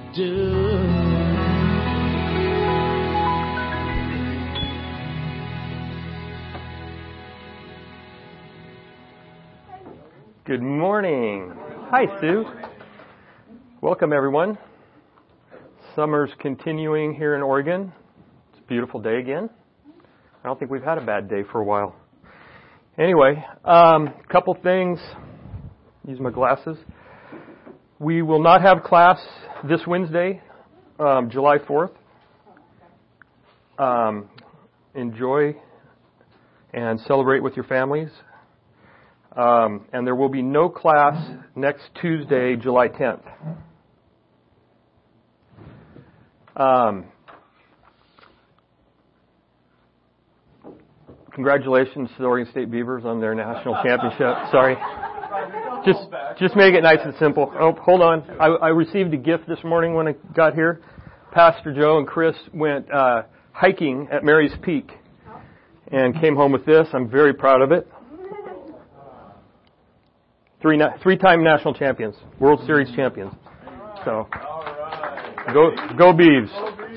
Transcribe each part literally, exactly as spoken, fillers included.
do. Good morning. Hi, Sue. Welcome, everyone. Summer's continuing here in Oregon. It's a beautiful day again. I don't think we've had a bad day for a while. Anyway, a um, couple things. Use my glasses. We will not have class this Wednesday, um, July fourth. Um, enjoy and celebrate with your families. Um, and there will be no class next Tuesday, July tenth. Um, congratulations to the Oregon State Beavers on their national championship. Sorry. Just just make it nice and simple. Oh, hold on. I, I received a gift this morning when I got here. Pastor Joe and Chris went uh, hiking at Mary's Peak and came home with this. I'm very proud of it. Three three-time national champions, World Series champions. So, go go Beavs.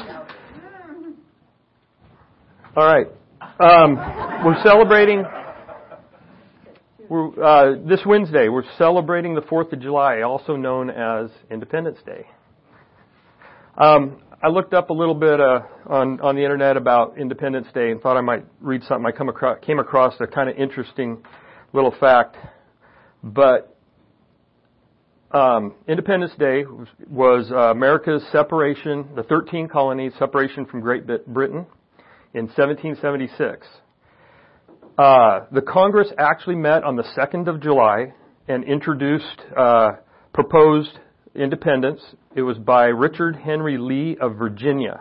All right, um, we're celebrating. We're, uh, this Wednesday, we're celebrating the fourth of July, also known as Independence Day. Um, I looked up a little bit uh, on on the internet about Independence Day and thought I might read something. I come across, came across a kind of interesting little fact. But um, Independence Day was, was uh, America's separation, the thirteen colonies' separation from Great Britain in seventeen seventy-six. Uh, the Congress actually met on the second of July and introduced uh, proposed independence. It was by Richard Henry Lee of Virginia,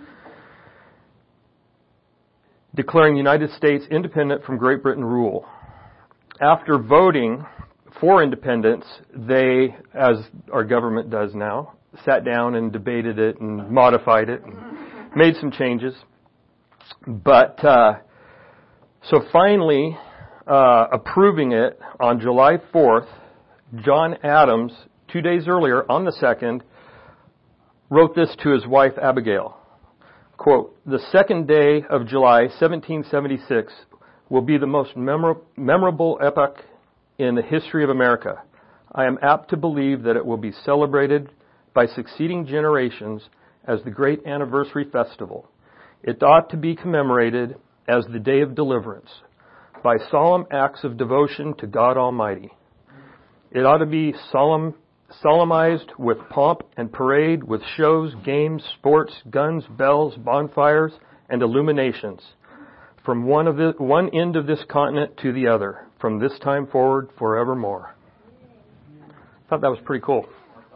declaring the United States independent from Great Britain rule. After voting for independence, they, as our government does now, sat down and debated it and modified it and made some changes. But uh, so finally, uh, approving it on July fourth, John Adams, two days earlier, on the second, wrote this to his wife Abigail. Quote, "The second day of July, seventeen seventy-six, will be the most memor- memorable epoch in the history of America. I am apt to believe that it will be celebrated by succeeding generations as the great anniversary festival. It ought to be commemorated as the day of deliverance by solemn acts of devotion to God Almighty. It ought to be solemn, solemnized with pomp and parade, with shows, games, sports, guns, bells, bonfires, and illuminations, from one of the, one end of this continent to the other, from this time forward, forevermore." I thought that was pretty cool.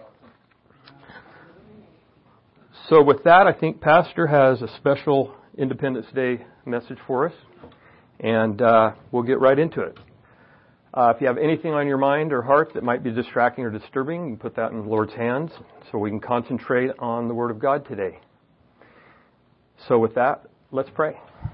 So with that, I think Pastor has a special Independence Day message for us, and uh, we'll get right into it. Uh, if you have anything on your mind or heart that might be distracting or disturbing, you can put that in the Lord's hands so we can concentrate on the Word of God today. So with that, let's pray.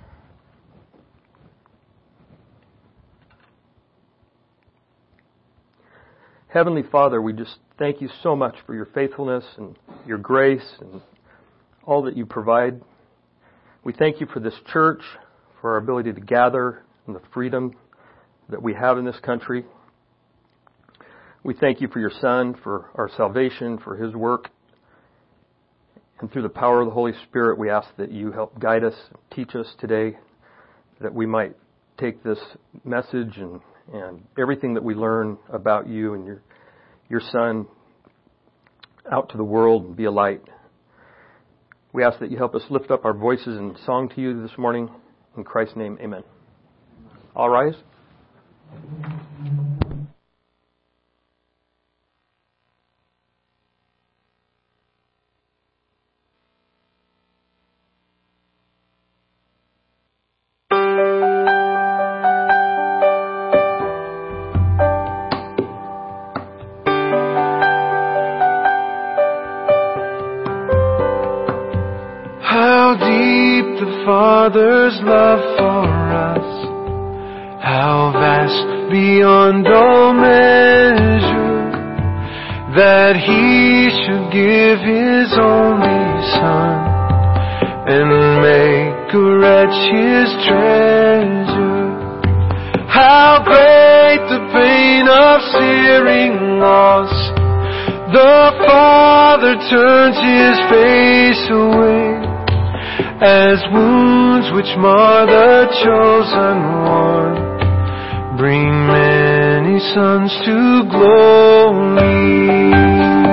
Heavenly Father, we just thank you so much for your faithfulness and your grace and all that you provide. We thank you for this church, for our ability to gather and the freedom that we have in this country. We thank you for your Son, for our salvation, for his work. And through the power of the Holy Spirit, we ask that you help guide us, teach us today, that we might take this message and and everything that we learn about you and your your Son out to the world and be a light. We ask that you help us lift up our voices in song to you this morning. In Christ's name, amen. All rise. Father's love for us, how vast beyond all measure, that He should give His only Son and make a wretch His treasure. How great the pain of searing loss! The Father turns His face away, as wounds which mar the chosen one bring many sons to glory.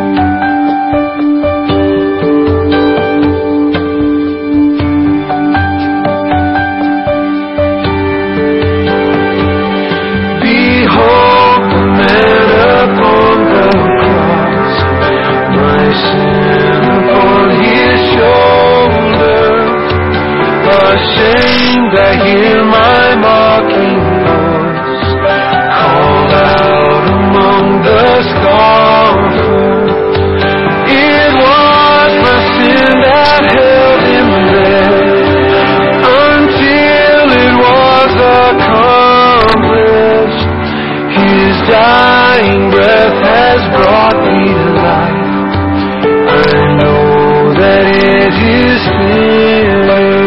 Ashamed, I hear my mocking voice call out among the scoffers. It was my sin that held Him there until it was accomplished. His dying breath has brought me to life. I know that it is finished.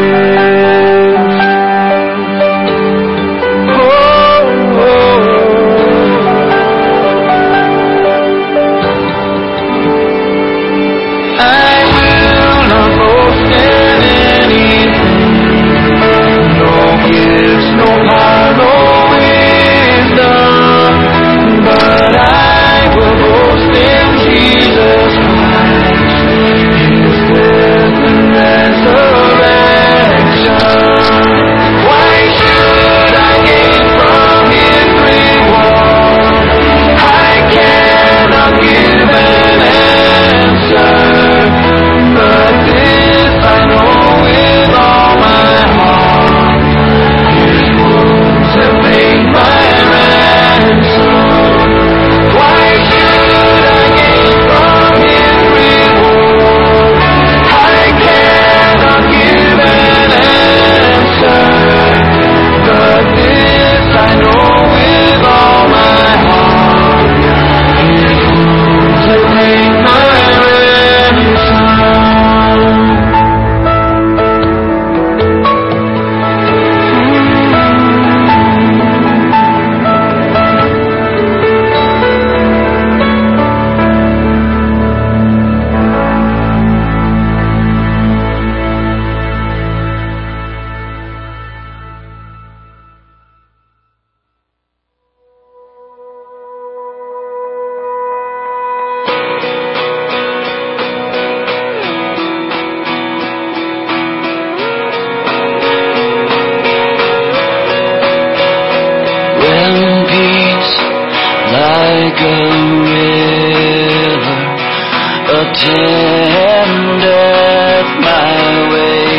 attendeth my way,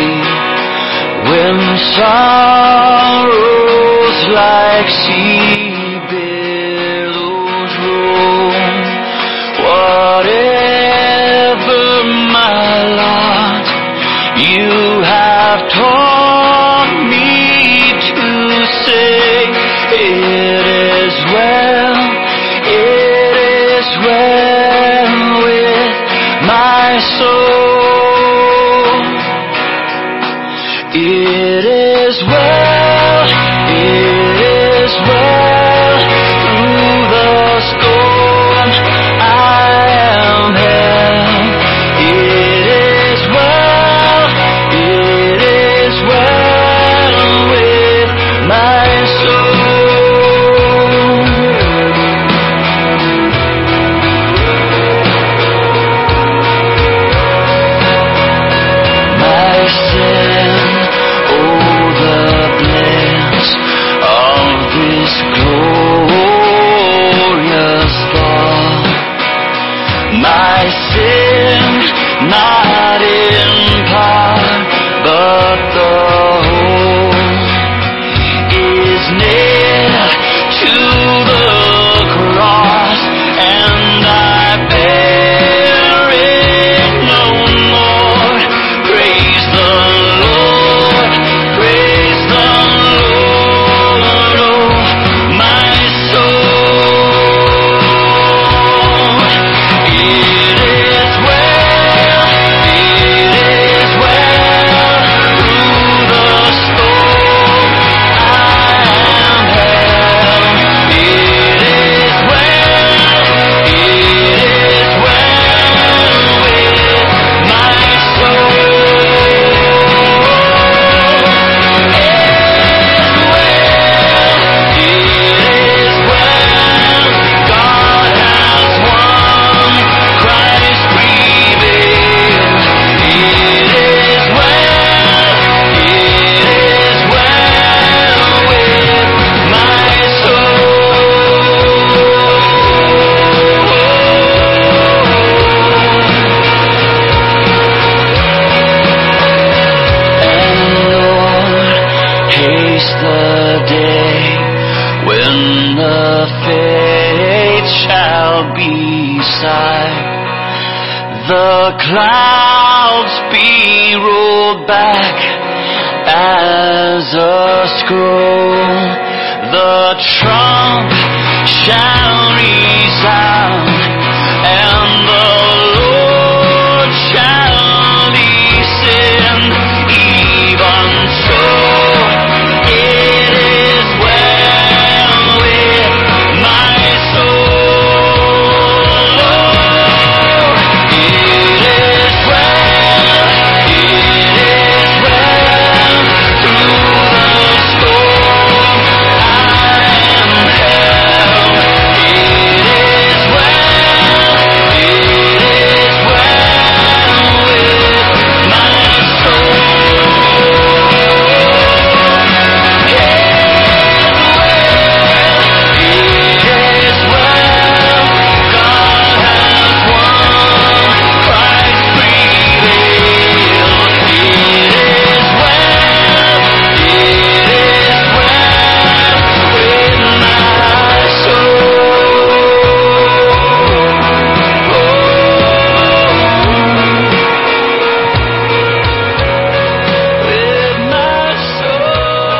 when sorrows like sea billows roll, whatever my lot, you have taught me to say, it is well, it is well with my soul. It is well, it is well, through the storm I am held. It is well, it is well with my soul. My sin, oh the bliss the clouds be rolled back as a scroll, the trump shall resound, and the Lord shall descend. Even so, it is well with my soul. It is well, it is well, through the storm I am held. It is well, it is well with my soul. It is well, God has won, Christ prevailed. It is well, it is well with my soul. With my soul.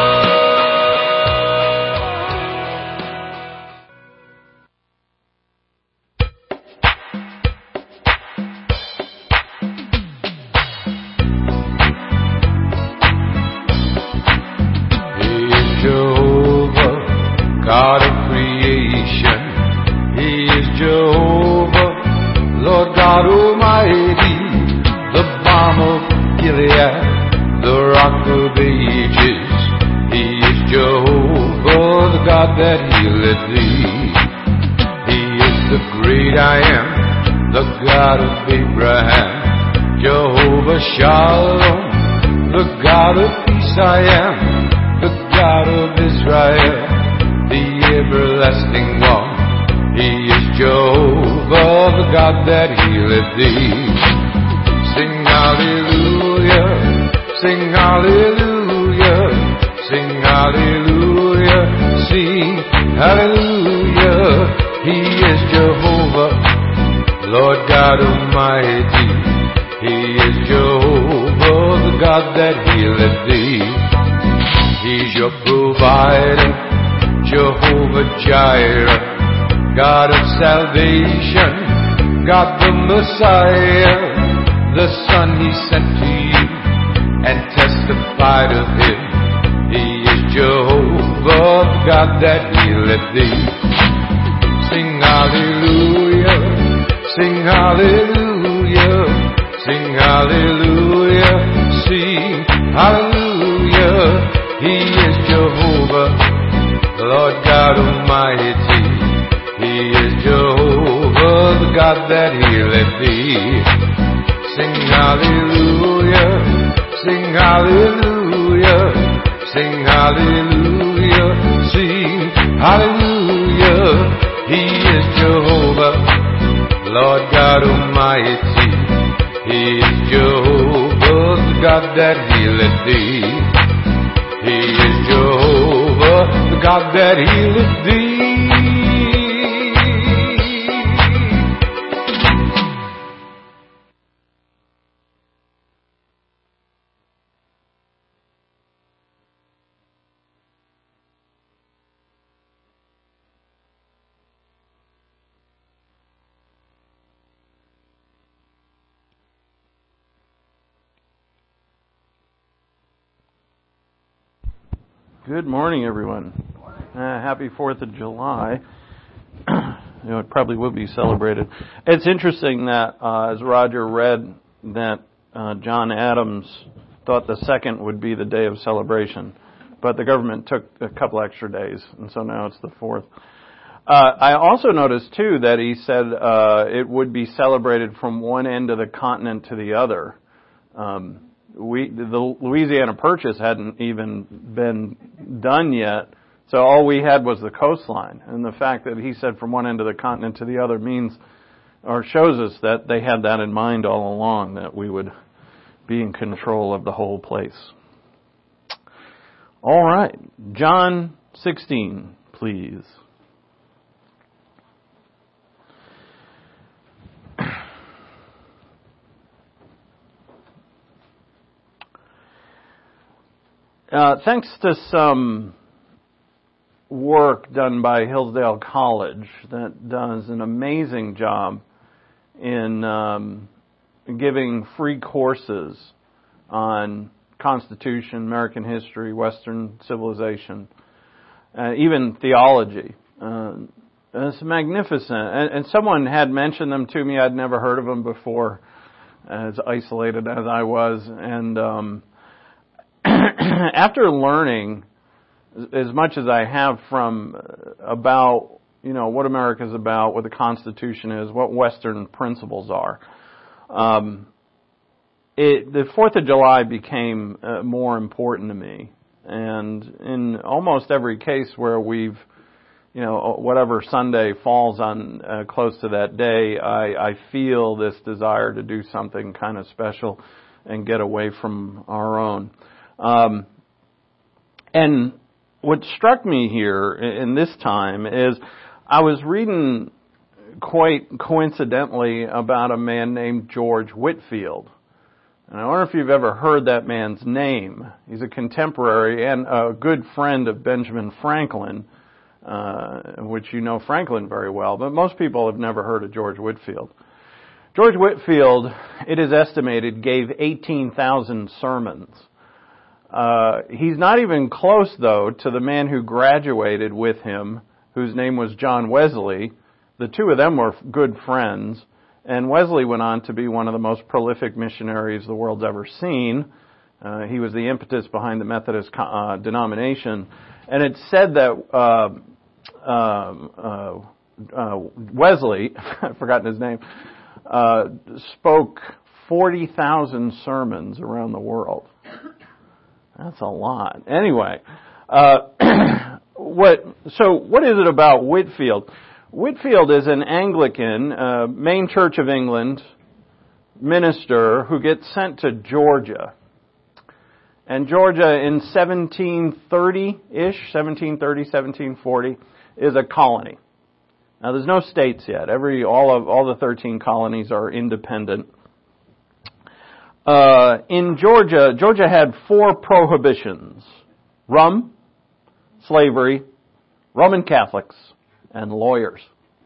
He is Jehovah, God of creation. He is Jehovah, Lord God Almighty, the balm of Gilead, the rock of ages. He is Jehovah, the God that healeth thee. He is the great I am, the God of Abraham, Jehovah Shalom, the God of peace I am, the God of Israel, the everlasting one. He is Jehovah, the God that healeth thee. Sing hallelujah, sing hallelujah, sing hallelujah, sing hallelujah. He is Jehovah, Lord God Almighty. He is Jehovah, the God that healeth thee. He's your provider, Jehovah Jireh, God of salvation, God the Messiah, the Son He sent to you and testified of Him. He is Jehovah, the God that healeth thee. Sing hallelujah, sing hallelujah, sing hallelujah, sing hallelujah. He is Jehovah, Lord God Almighty. He is Jehovah, the God that healeth thee. Sing hallelujah, sing hallelujah, sing hallelujah, sing hallelujah. He is Jehovah, Lord God Almighty. He is Jehovah, the God that healeth thee. He is Jehovah, the God that healeth thee. Good morning, everyone. Uh, happy fourth of July. You know, it probably will be celebrated. It's interesting that, uh, as Roger read, that uh, John Adams thought the second would be the day of celebration, but the government took a couple extra days, and so now it's the fourth. Uh, I also noticed, too, that he said uh, it would be celebrated from one end of the continent to the other. Um, We, the Louisiana Purchase hadn't even been done yet, so all we had was the coastline. And the fact that he said from one end of the continent to the other means, or shows us that they had that in mind all along, that we would be in control of the whole place. All right, John sixteen, please. uh, thanks to some work done by Hillsdale College that does an amazing job in um, giving free courses on Constitution, American history, Western civilization, uh, even theology. Uh, it's magnificent. And, and someone had mentioned them to me. I'd never heard of them before, as isolated as I was. And um, after learning as much as I have from about, you know, what America's about, what the Constitution is, what Western principles are, um, it, the Fourth of July became uh, more important to me. And in almost every case where we've, you know, whatever Sunday falls on uh, close to that day, I, I feel this desire to do something kind of special and get away from our own. Um, and what struck me here in this time is I was reading quite coincidentally about a man named George Whitefield. And I wonder if you've ever heard that man's name. He's a contemporary and a good friend of Benjamin Franklin, uh, which you know Franklin very well, but most people have never heard of George Whitefield. George Whitefield, it is estimated, gave eighteen thousand sermons. Uh, he's not even close, though, to the man who graduated with him, whose name was John Wesley. The two of them were good friends, and Wesley went on to be one of the most prolific missionaries the world's ever seen. Uh, he was the impetus behind the Methodist uh, denomination, and it's said that uh, uh, uh, uh, Wesley, I've forgotten his name, uh, spoke forty thousand sermons around the world. That's a lot. Anyway, uh, what? So what is it about Whitefield? Whitefield is an Anglican, uh, main Church of England minister who gets sent to Georgia. And Georgia in seventeen thirty-ish, seventeen thirty, seventeen forty, is a colony. Now there's no states yet. Every all of all the thirteen colonies are independent. Uh, in Georgia, Georgia had four prohibitions: rum, slavery, Roman Catholics, and lawyers.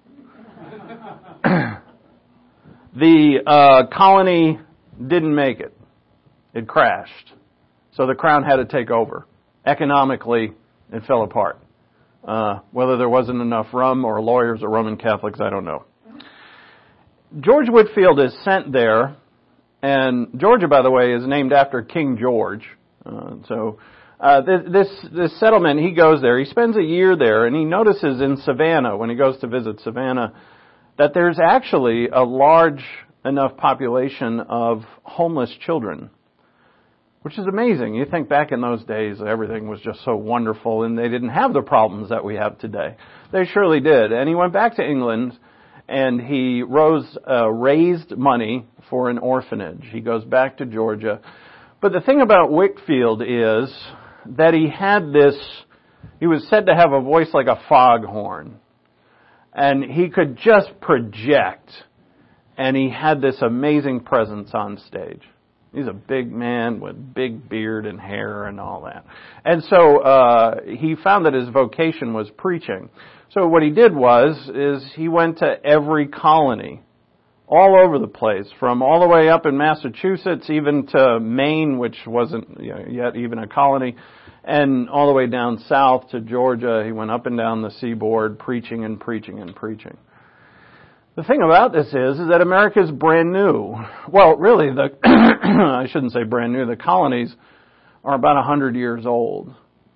The uh, colony didn't make it. It crashed. So the crown had to take over. Economically, it fell apart. Uh, whether there wasn't enough rum or lawyers or Roman Catholics, I don't know. George Whitefield is sent there. And Georgia, by the way, is named after King George. Uh, so uh, this this settlement, he goes there. He spends a year there, and he notices in Savannah, when he goes to visit Savannah, that there's actually a large enough population of homeless children, which is amazing. You think back in those days, everything was just so wonderful, and they didn't have the problems that we have today. They surely did. And he went back to England, and he rose, uh, raised money for an orphanage. He goes back to Georgia. But the thing about Whitefield is that he had this, he was said to have a voice like a foghorn. And he could just project. And he had this amazing presence on stage. He's a big man with big beard and hair and all that. And so uh, he found that his vocation was preaching. So what he did was, is he went to every colony, all over the place, from all the way up in Massachusetts, even to Maine, which wasn't you know, yet even a colony, and all the way down south to Georgia. He went up and down the seaboard, preaching and preaching and preaching. The thing about this is, is that America is brand new. Well, really, the I shouldn't say brand new. The colonies are about a hundred years old.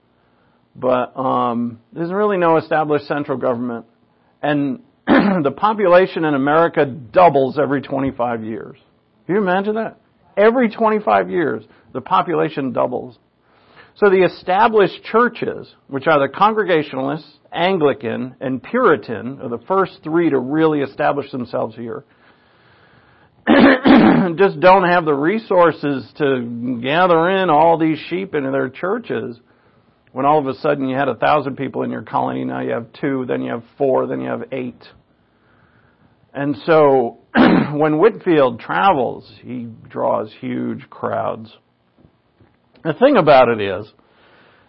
But um, there's really no established central government. And the population in America doubles every twenty-five years. Can you imagine that? Every twenty-five years, the population doubles. So the established churches, which are the Congregationalists, Anglican, and Puritan, are the first three to really establish themselves here, just don't have the resources to gather in all these sheep into their churches. When all of a sudden you had a thousand people in your colony, now you have two, then you have four, then you have eight. And so when Whitefield travels, he draws huge crowds. The thing about it is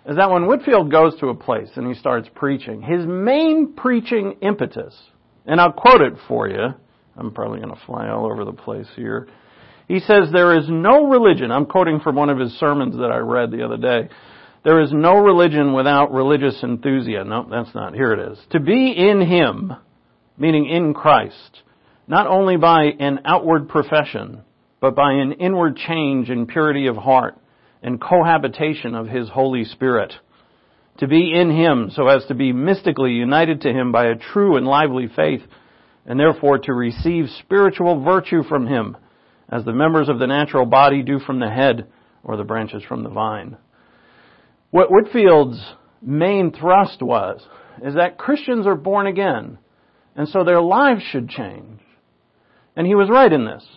is that when Whitefield goes to a place and he starts preaching, his main preaching impetus, and I'll quote it for you. I'm probably going to fly all over the place here. He says, there is no religion. I'm quoting from one of his sermons that I read the other day. There is no religion without religious enthusiasm. No, that's not. Here it is. To be in Him, meaning in Christ, not only by an outward profession, but by an inward change in purity of heart and cohabitation of His Holy Spirit. To be in Him so as to be mystically united to Him by a true and lively faith, and therefore to receive spiritual virtue from Him, as the members of the natural body do from the head, or the branches from the vine. What Whitefield's main thrust was, is that Christians are born again, and so their lives should change. And he was right in this.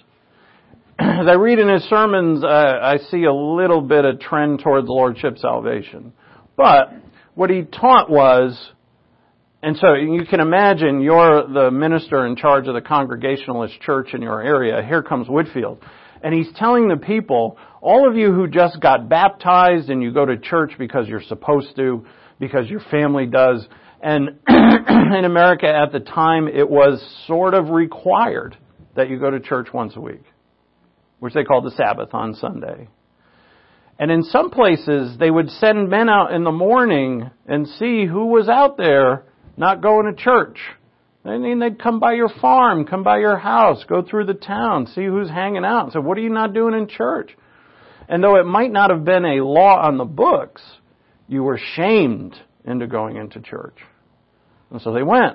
As I read in his sermons, uh, I see a little bit of trend towards lordship salvation. But what he taught was, and so you can imagine you're the minister in charge of the Congregationalist church in your area. Here comes Whitefield. And he's telling the people, all of you who just got baptized and you go to church because you're supposed to, because your family does, and in America at the time it was sort of required that you go to church once a week, which they called the Sabbath on Sunday. And in some places they would send men out in the morning and see who was out there not going to church. I mean, they'd come by your farm, come by your house, go through the town, see who's hanging out. So what are you not doing in church? And though it might not have been a law on the books, you were shamed into going into church. And so they went.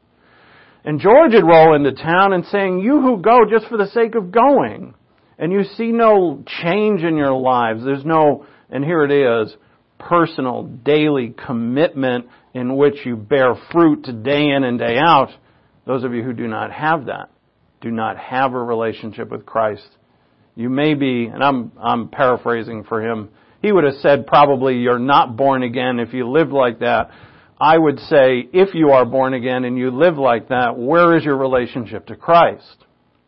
And George would roll into town and saying, you who go just for the sake of going, and you see no change in your lives, there's no, and here it is, personal, daily commitment in which you bear fruit day in and day out. Those of you who do not have that, do not have a relationship with Christ. You may be, and I'm I'm paraphrasing for him, he would have said probably you're not born again if you lived like that. I would say if you are born again and you live like that, where is your relationship to Christ?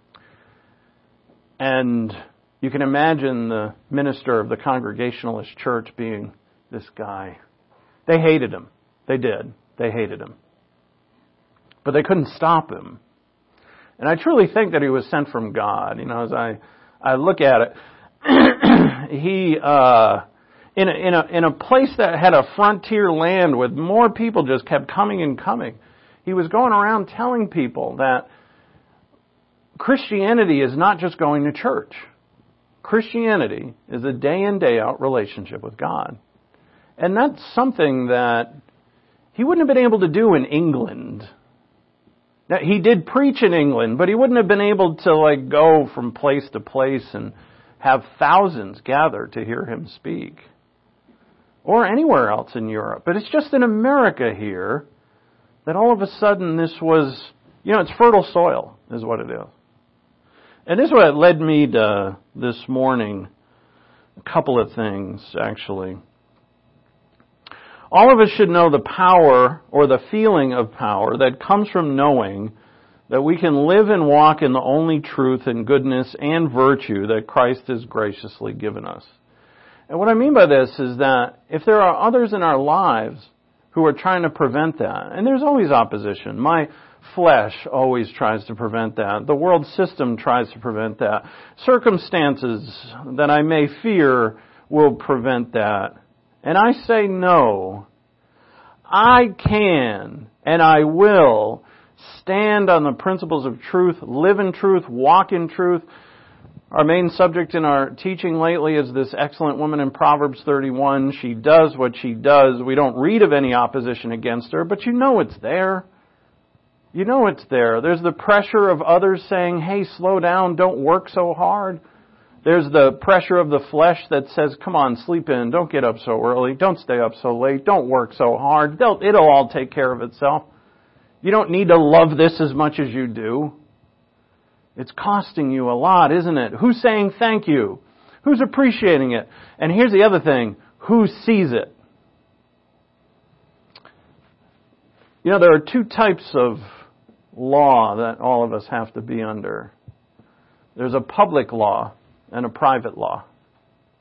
And you can imagine the minister of the Congregationalist church being this guy. They hated him. They did. They hated him. But they couldn't stop him. And I truly think that he was sent from God. You know, as I, I look at it, he, uh, in a, in a, in a place that had a frontier land with more people just kept coming and coming, he was going around telling people that Christianity is not just going to church. Christianity is a day in, day out relationship with God. And that's something that he wouldn't have been able to do in England. Now, he did preach in England, but he wouldn't have been able to like go from place to place and have thousands gather to hear him speak. Or anywhere else in Europe. But it's just in America here that all of a sudden this was, you know, it's fertile soil is what it is. And this is what led me to this morning. A couple of things, actually. All of us should know the power or the feeling of power that comes from knowing that we can live and walk in the only truth and goodness and virtue that Christ has graciously given us. And what I mean by this is that if there are others in our lives who are trying to prevent that, and there's always opposition. My flesh always tries to prevent that. The world system tries to prevent that. Circumstances that I may fear will prevent that. And I say no. I can and I will stand on the principles of truth, live in truth, walk in truth. Our main subject in our teaching lately is this excellent woman in Proverbs thirty-one. She does what she does. We don't read of any opposition against her, but you know it's there. You know it's there. There's the pressure of others saying, hey, slow down, don't work so hard. There's the pressure of the flesh that says, come on, sleep in, don't get up so early, don't stay up so late, don't work so hard, They'll, it'll all take care of itself. You don't need to love this as much as you do. It's costing you a lot, isn't it? Who's saying thank you? Who's appreciating it? And here's the other thing, who sees it? You know, there are two types of law that all of us have to be under. There's a public law and a private law.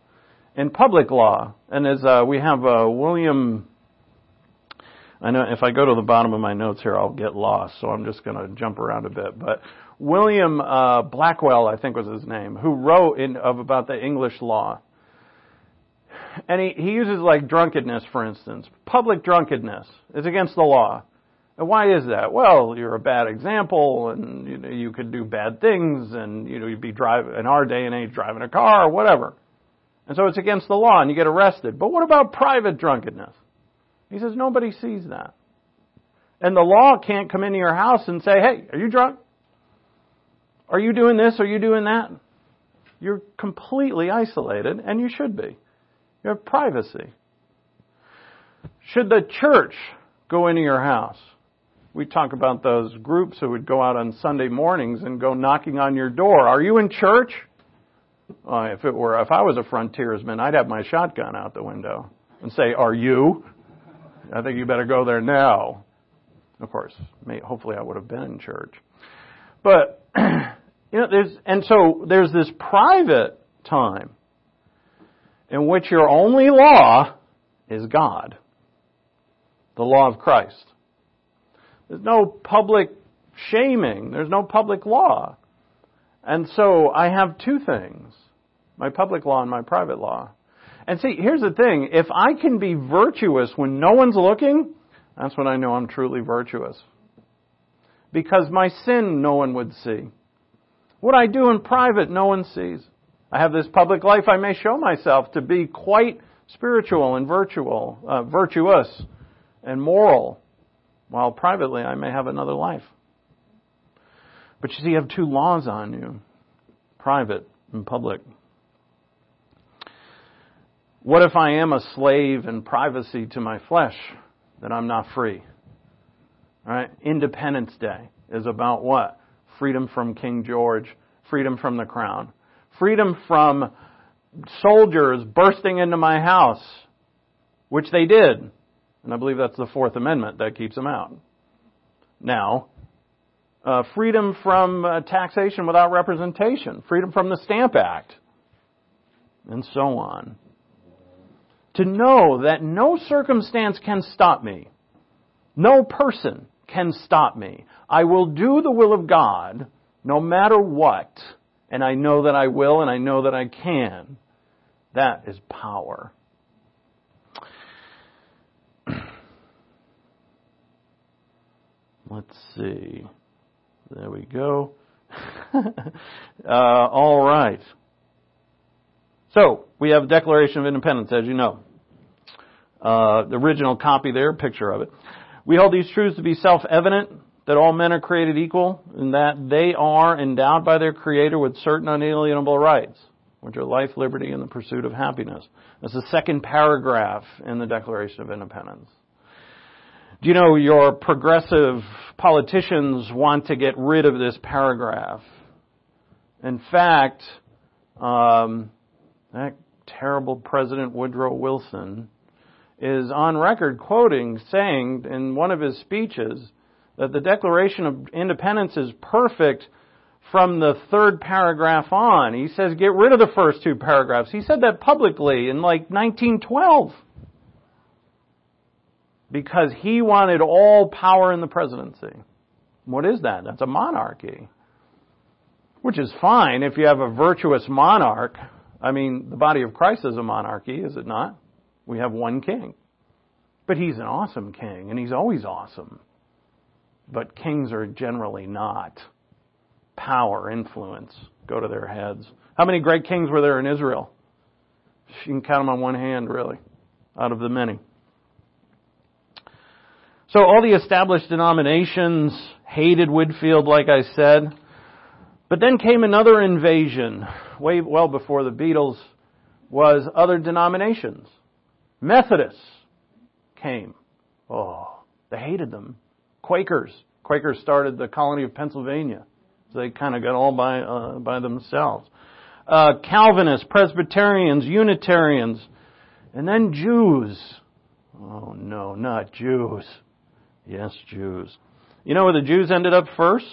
in public law. And as uh, we have uh, William, I know if I go to the bottom of my notes here, I'll get lost, so I'm just going to jump around a bit. But William uh, Blackwell, I think was his name, who wrote in of about the English law. And he, he uses like drunkenness, for instance. Public drunkenness is against the law. And why is that? Well, you're a bad example, and you know, you could do bad things, and you know you'd be driving in our day and age driving a car or whatever. And so it's against the law, and you get arrested. But what about private drunkenness? He says nobody sees that, and the law can't come into your house and say, "Hey, are you drunk? Are you doing this? Are you doing that?" You're completely isolated, and you should be. You have privacy. Should the church go into your house? We talk about those groups who would go out on Sunday mornings and go knocking on your door. Are you in church? Uh, if it were, if I was a frontiersman, I'd have my shotgun out the window and say, "Are you? I think you better go there now." Of course, may, hopefully I would have been in church. But you know, there's and so there's this private time in which your only law is God, the law of Christ. There's no public shaming. There's no public law. And so I have two things, my public law and my private law. And see, here's the thing. If I can be virtuous when no one's looking, that's when I know I'm truly virtuous. Because my sin no one would see. What I do in private, no one sees. I have this public life. I may show myself to be quite spiritual and virtual, uh, virtuous and moral, while privately I may have another life. But you see, you have two laws on you, private and public. What if I am a slave in privacy to my flesh? Then I'm not free. All right? Independence Day is about what? Freedom from King George, freedom from the crown, freedom from soldiers bursting into my house, which they did. And I believe that's the Fourth Amendment that keeps them out. Now, uh, freedom from uh, taxation without representation, freedom from the Stamp Act, and so on. To know that no circumstance can stop me. No person can stop me. I will do the will of God no matter what. And I know that I will, and I know that I can. That is power. Let's see. There we go. uh, all right. So, we have Declaration of Independence, as you know. Uh, the original copy there, picture of it. We hold these truths to be self-evident, that all men are created equal, and that they are endowed by their Creator with certain unalienable rights, which are life, liberty, and the pursuit of happiness. That's the second paragraph in the Declaration of Independence. Do you know your progressive politicians want to get rid of this paragraph? In fact, um, that terrible President Woodrow Wilson is on record quoting, saying in one of his speeches that the Declaration of Independence is perfect from the third paragraph on. He says, get rid of the first two paragraphs. He said that publicly in like nineteen twelve. Because he wanted all power in the presidency. What is that? That's a monarchy. Which is fine if you have a virtuous monarch. I mean, the body of Christ is a monarchy, is it not? We have one king. But he's an awesome king, and he's always awesome. But kings are generally not. Power, influence, go to their heads. How many great kings were there in Israel? You can count them on one hand, really, out of the many. So all the established denominations hated Whitefield, like I said. But then came another invasion, way well before the Beatles, was other denominations. Methodists came. Oh, they hated them. Quakers. Quakers started the colony of Pennsylvania. So they kind of got all by uh, by themselves. Uh, Calvinists, Presbyterians, Unitarians, and then Jews. Oh no, not Jews. Yes, Jews. You know where the Jews ended up first?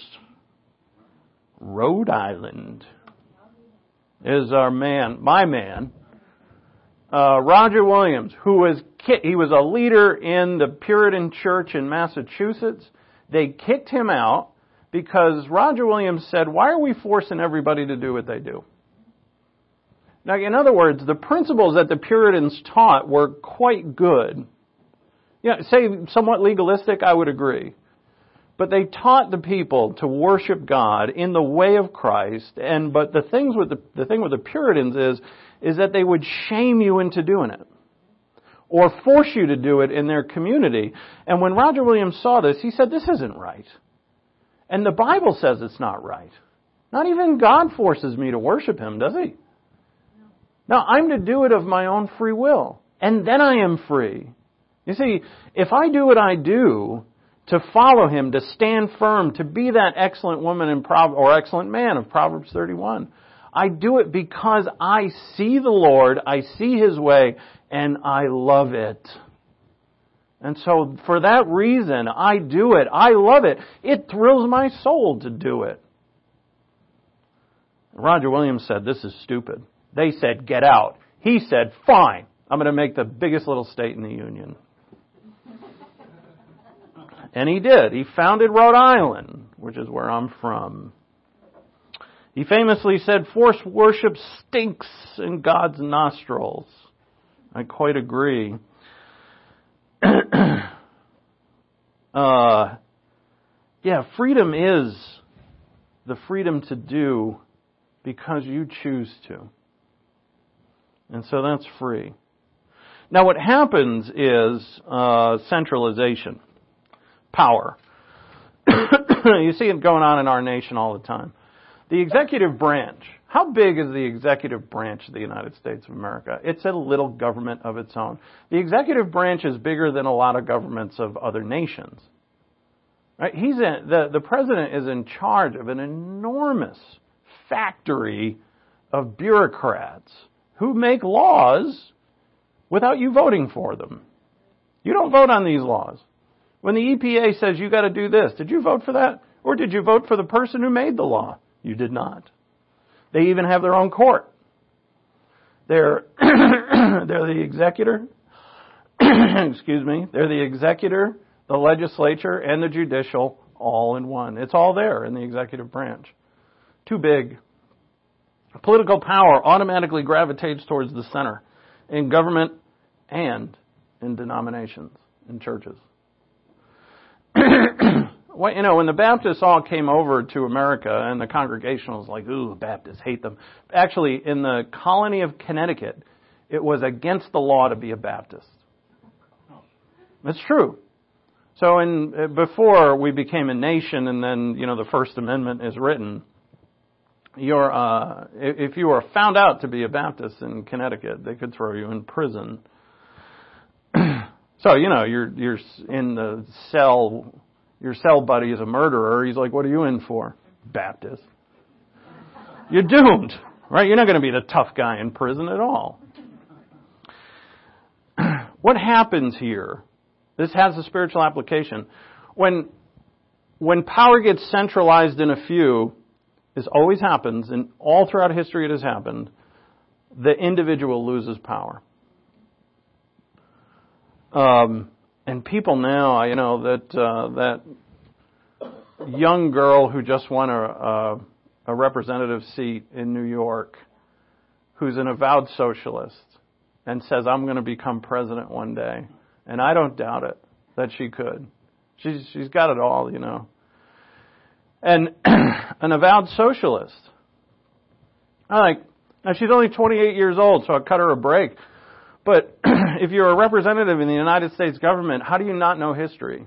Rhode Island. Is our man, my man, uh, Roger Williams, who was ki- he was a leader in the Puritan church in Massachusetts. They kicked him out because Roger Williams said, "Why are we forcing everybody to do what they do?" Now, in other words, the principles that the Puritans taught were quite good. You know, say somewhat legalistic, I would agree. But they taught the people to worship God in the way of Christ. And but the things with the, the thing with the Puritans is, is that they would shame you into doing it, or force you to do it in their community. And when Roger Williams saw this, he said, "This isn't right. And the Bible says it's not right. Not even God forces me to worship Him, does He? Now, I'm to do it of my own free will. And then I am free." You see, if I do what I do to follow Him, to stand firm, to be that excellent woman in Pro- or excellent man of Proverbs thirty-one, I do it because I see the Lord, I see His way, and I love it. And so for that reason, I do it. I love it. It thrills my soul to do it. Roger Williams said, "This is stupid." They said, "Get out." He said, "Fine, I'm going to make the biggest little state in the Union." And he did. He founded Rhode Island, which is where I'm from. He famously said, "Forced worship stinks in God's nostrils." I quite agree. uh, yeah, freedom is the freedom to do because you choose to. And so that's free. Now what happens is uh, centralization. Power. You see it going on in our nation all the time. The executive branch. How big is the executive branch of the United States of America? It's a little government of its own. The executive branch is bigger than a lot of governments of other nations. Right? He's in, the, the president is in charge of an enormous factory of bureaucrats who make laws without you voting for them. You don't vote on these laws. When the E P A says you got to do this, did you vote for that? Or did you vote for the person who made the law? You did not. They even have their own court. They're they're the executor. Excuse me. They're the executor, the legislature, and the judicial all in one. It's all there in the executive branch. Too big. Political power automatically gravitates towards the center in government and in denominations, in churches. Well, you know, when the Baptists all came over to America and the Congregationalists like, ooh, Baptists, hate them. Actually, in the colony of Connecticut, it was against the law to be a Baptist. It's true. So in, before we became a nation and then, you know, the First Amendment is written, you're, uh, if you were found out to be a Baptist in Connecticut, they could throw you in prison. So, you know, you're, you're in the cell, your cell buddy is a murderer. He's like, what are you in for? Baptist. You're doomed, right? You're not going to be the tough guy in prison at all. What happens here? This has a spiritual application. When, when power gets centralized in a few, this always happens, and all throughout history it has happened, the individual loses power. Um, and people now, you know, that uh, that young girl who just won a, a, a representative seat in New York, who's an avowed socialist, and says, I'm going to become president one day. And I don't doubt it, that she could. She's she's got it all, you know. And an avowed socialist. I like, now she's only twenty-eight years old, so I cut her a break. But if you're a representative in the United States government, how do you not know history?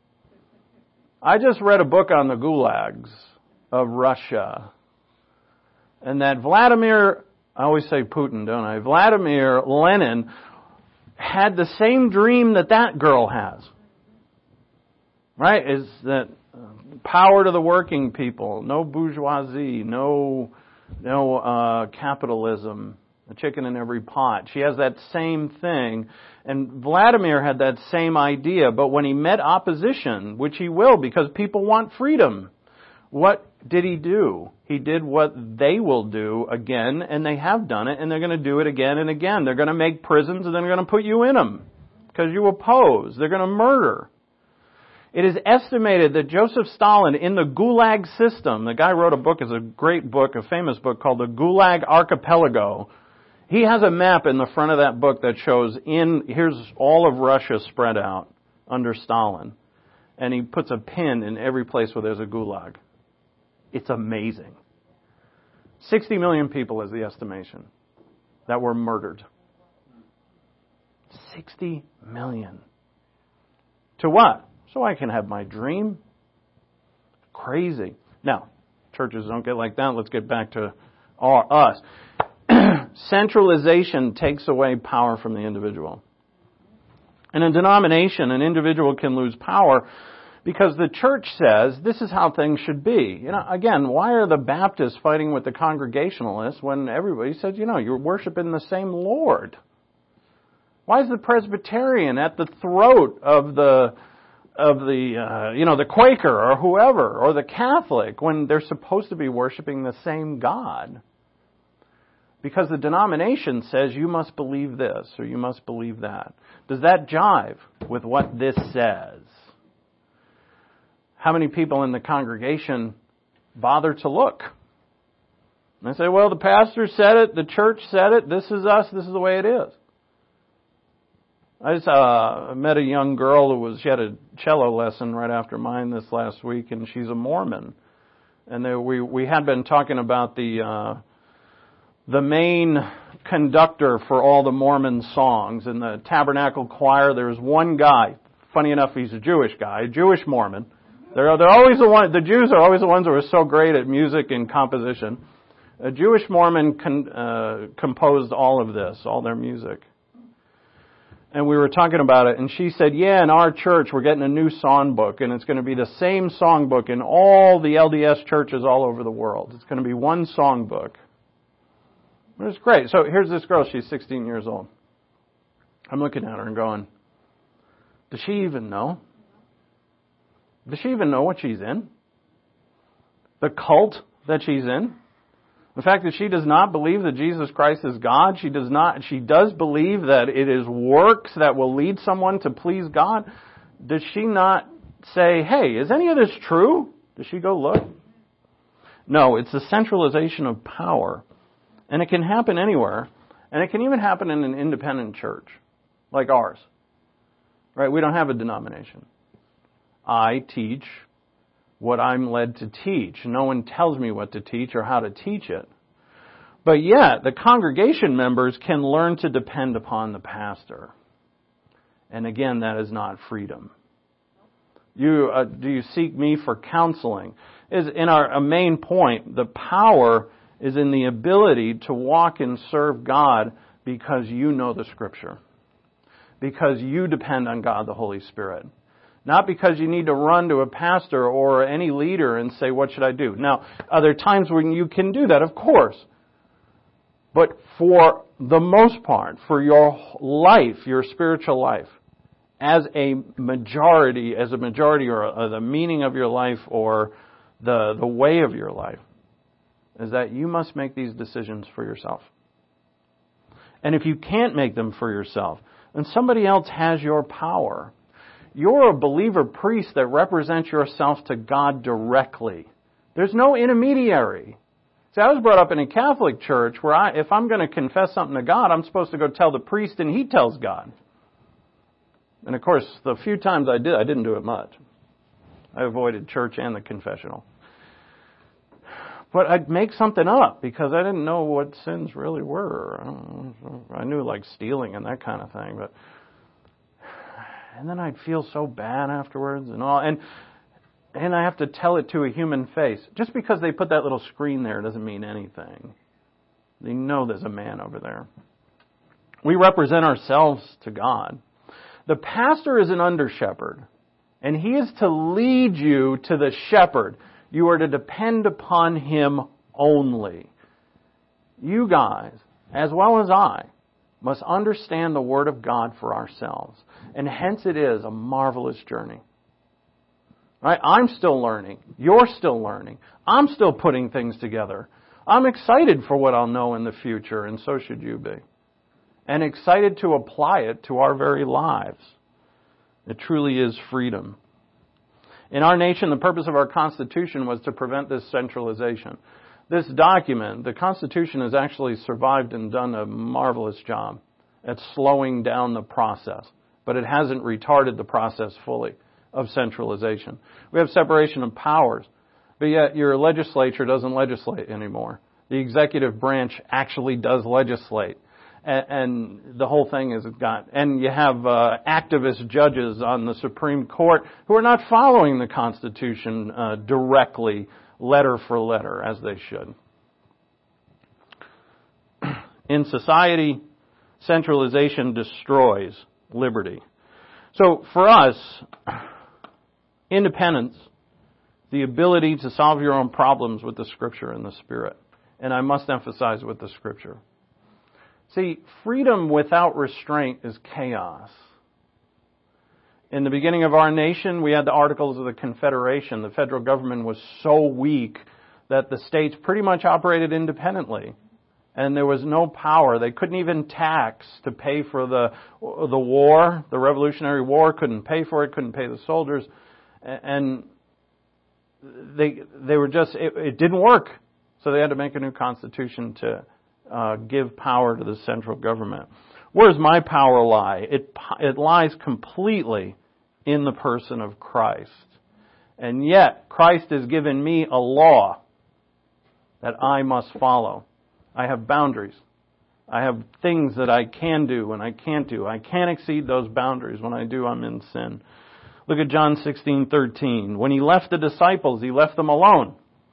I just read a book on the gulags of Russia. And that Vladimir, I always say Putin, don't I? Vladimir Lenin had the same dream that that girl has. Right? Is that power to the working people, no bourgeoisie, no no uh, capitalism, a chicken in every pot. She has that same thing. And Vladimir had that same idea, but when he met opposition, which he will because people want freedom, what did he do? He did what they will do again, and they have done it, and they're going to do it again and again. They're going to make prisons, and then they're going to put you in them because you oppose. They're going to murder. It is estimated that Joseph Stalin, in the Gulag system, the guy wrote a book, it's a great book, a famous book called The Gulag Archipelago. He has a map in the front of that book that shows in, here's all of Russia spread out under Stalin. And he puts a pin in every place where there's a gulag. It's amazing. sixty million people is the estimation that were murdered. sixty million. To what? So I can have my dream? Crazy. Now, churches don't get like that. Let's get back to our, us. Centralization takes away power from the individual. In a denomination, an individual can lose power because the church says this is how things should be. You know, again, why are the Baptists fighting with the Congregationalists when everybody says, you know, you're worshiping the same Lord? Why is the Presbyterian at the throat of the of the uh, you know the Quaker or whoever or the Catholic when they're supposed to be worshiping the same God? Because the denomination says you must believe this or you must believe that. Does that jive with what this says? How many people in the congregation bother to look? And they say, well, the pastor said it, the church said it, this is us, this is the way it is. I just uh, met a young girl who was, she had a cello lesson right after mine this last week, and she's a Mormon. And they, we, we had been talking about the... Uh, the main conductor for all the Mormon songs. In the Tabernacle Choir, there's one guy. Funny enough, he's a Jewish guy, a Jewish Mormon. They're, they're always the one, the Jews are always the ones who are so great at music and composition. A Jewish Mormon con, uh, composed all of this, all their music. And we were talking about it, and she said, yeah, in our church we're getting a new songbook, and it's going to be the same songbook in all the L D S churches all over the world. It's going to be one songbook. It was great. So here's this girl. She's sixteen years old. I'm looking at her and going, does she even know? Does she even know what she's in? The cult that she's in? The fact that she does not believe that Jesus Christ is God. She does not. She does believe that it is works that will lead someone to please God. Does she not say, hey, is any of this true? Does she go look? No, it's the centralization of power. And it can happen anywhere. And it can even happen in an independent church, like ours. Right? We don't have a denomination. I teach what I'm led to teach. No one tells me what to teach or how to teach it. But yet, the congregation members can learn to depend upon the pastor. And again, that is not freedom. You uh, do you seek me for counseling? Is in our a main point, the power is in the ability to walk and serve God because you know the Scripture. Because you depend on God the Holy Spirit. Not because you need to run to a pastor or any leader and say, what should I do? Now, are there times when you can do that? Of course. But for the most part, for your life, your spiritual life, as a majority, as a majority or, or the meaning of your life or the, the way of your life, is that you must make these decisions for yourself. And if you can't make them for yourself, then somebody else has your power. You're a believer priest that represents yourself to God directly. There's no intermediary. See, I was brought up in a Catholic church where I, if I'm going to confess something to God, I'm supposed to go tell the priest and he tells God. And of course, the few times I did, I didn't do it much. I avoided church and the confessional. But I'd make something up because I didn't know what sins really were. I, don't know, I knew like stealing and that kind of thing, but and then I'd feel so bad afterwards and all, and and I have to tell it to a human face. Just because they put that little screen there doesn't mean anything. They know there's a man over there. We represent ourselves to God. The pastor is an under-shepherd, and he is to lead you to the shepherd. You are to depend upon him only. You guys, as well as I, must understand the Word of God for ourselves. And hence it is a marvelous journey. Right? I'm still learning. You're still learning. I'm still putting things together. I'm excited for what I'll know in the future, and so should you be. And excited to apply it to our very lives. It truly is freedom. In our nation, the purpose of our Constitution was to prevent this centralization. This document, the Constitution, has actually survived and done a marvelous job at slowing down the process. But it hasn't retarded the process fully of centralization. We have separation of powers, but yet your legislature doesn't legislate anymore. The executive branch actually does legislate. And, and the whole thing is got, and you have uh, activist judges on the Supreme Court who are not following the Constitution uh, directly, letter for letter, as they should. In society, centralization destroys liberty. So for us, independence, the ability to solve your own problems with the Scripture and the Spirit. And I must emphasize with the Scripture. See, freedom without restraint is chaos. In the beginning of our nation, we had the Articles of the Confederation. The federal government was so weak that the states pretty much operated independently. And there was no power. They couldn't even tax to pay for the the war, the Revolutionary War, couldn't pay for it, couldn't pay the soldiers. And they they were just, it, it didn't work. So they had to make a new constitution to uh, give power to the central government. Where does my power lie? It it lies completely in the person of Christ. And yet, Christ has given me a law that I must follow. I have boundaries. I have things that I can do and I can't do. I can't exceed those boundaries. When I do, I'm in sin. Look at John sixteen thirteen. When he left the disciples, he left them alone.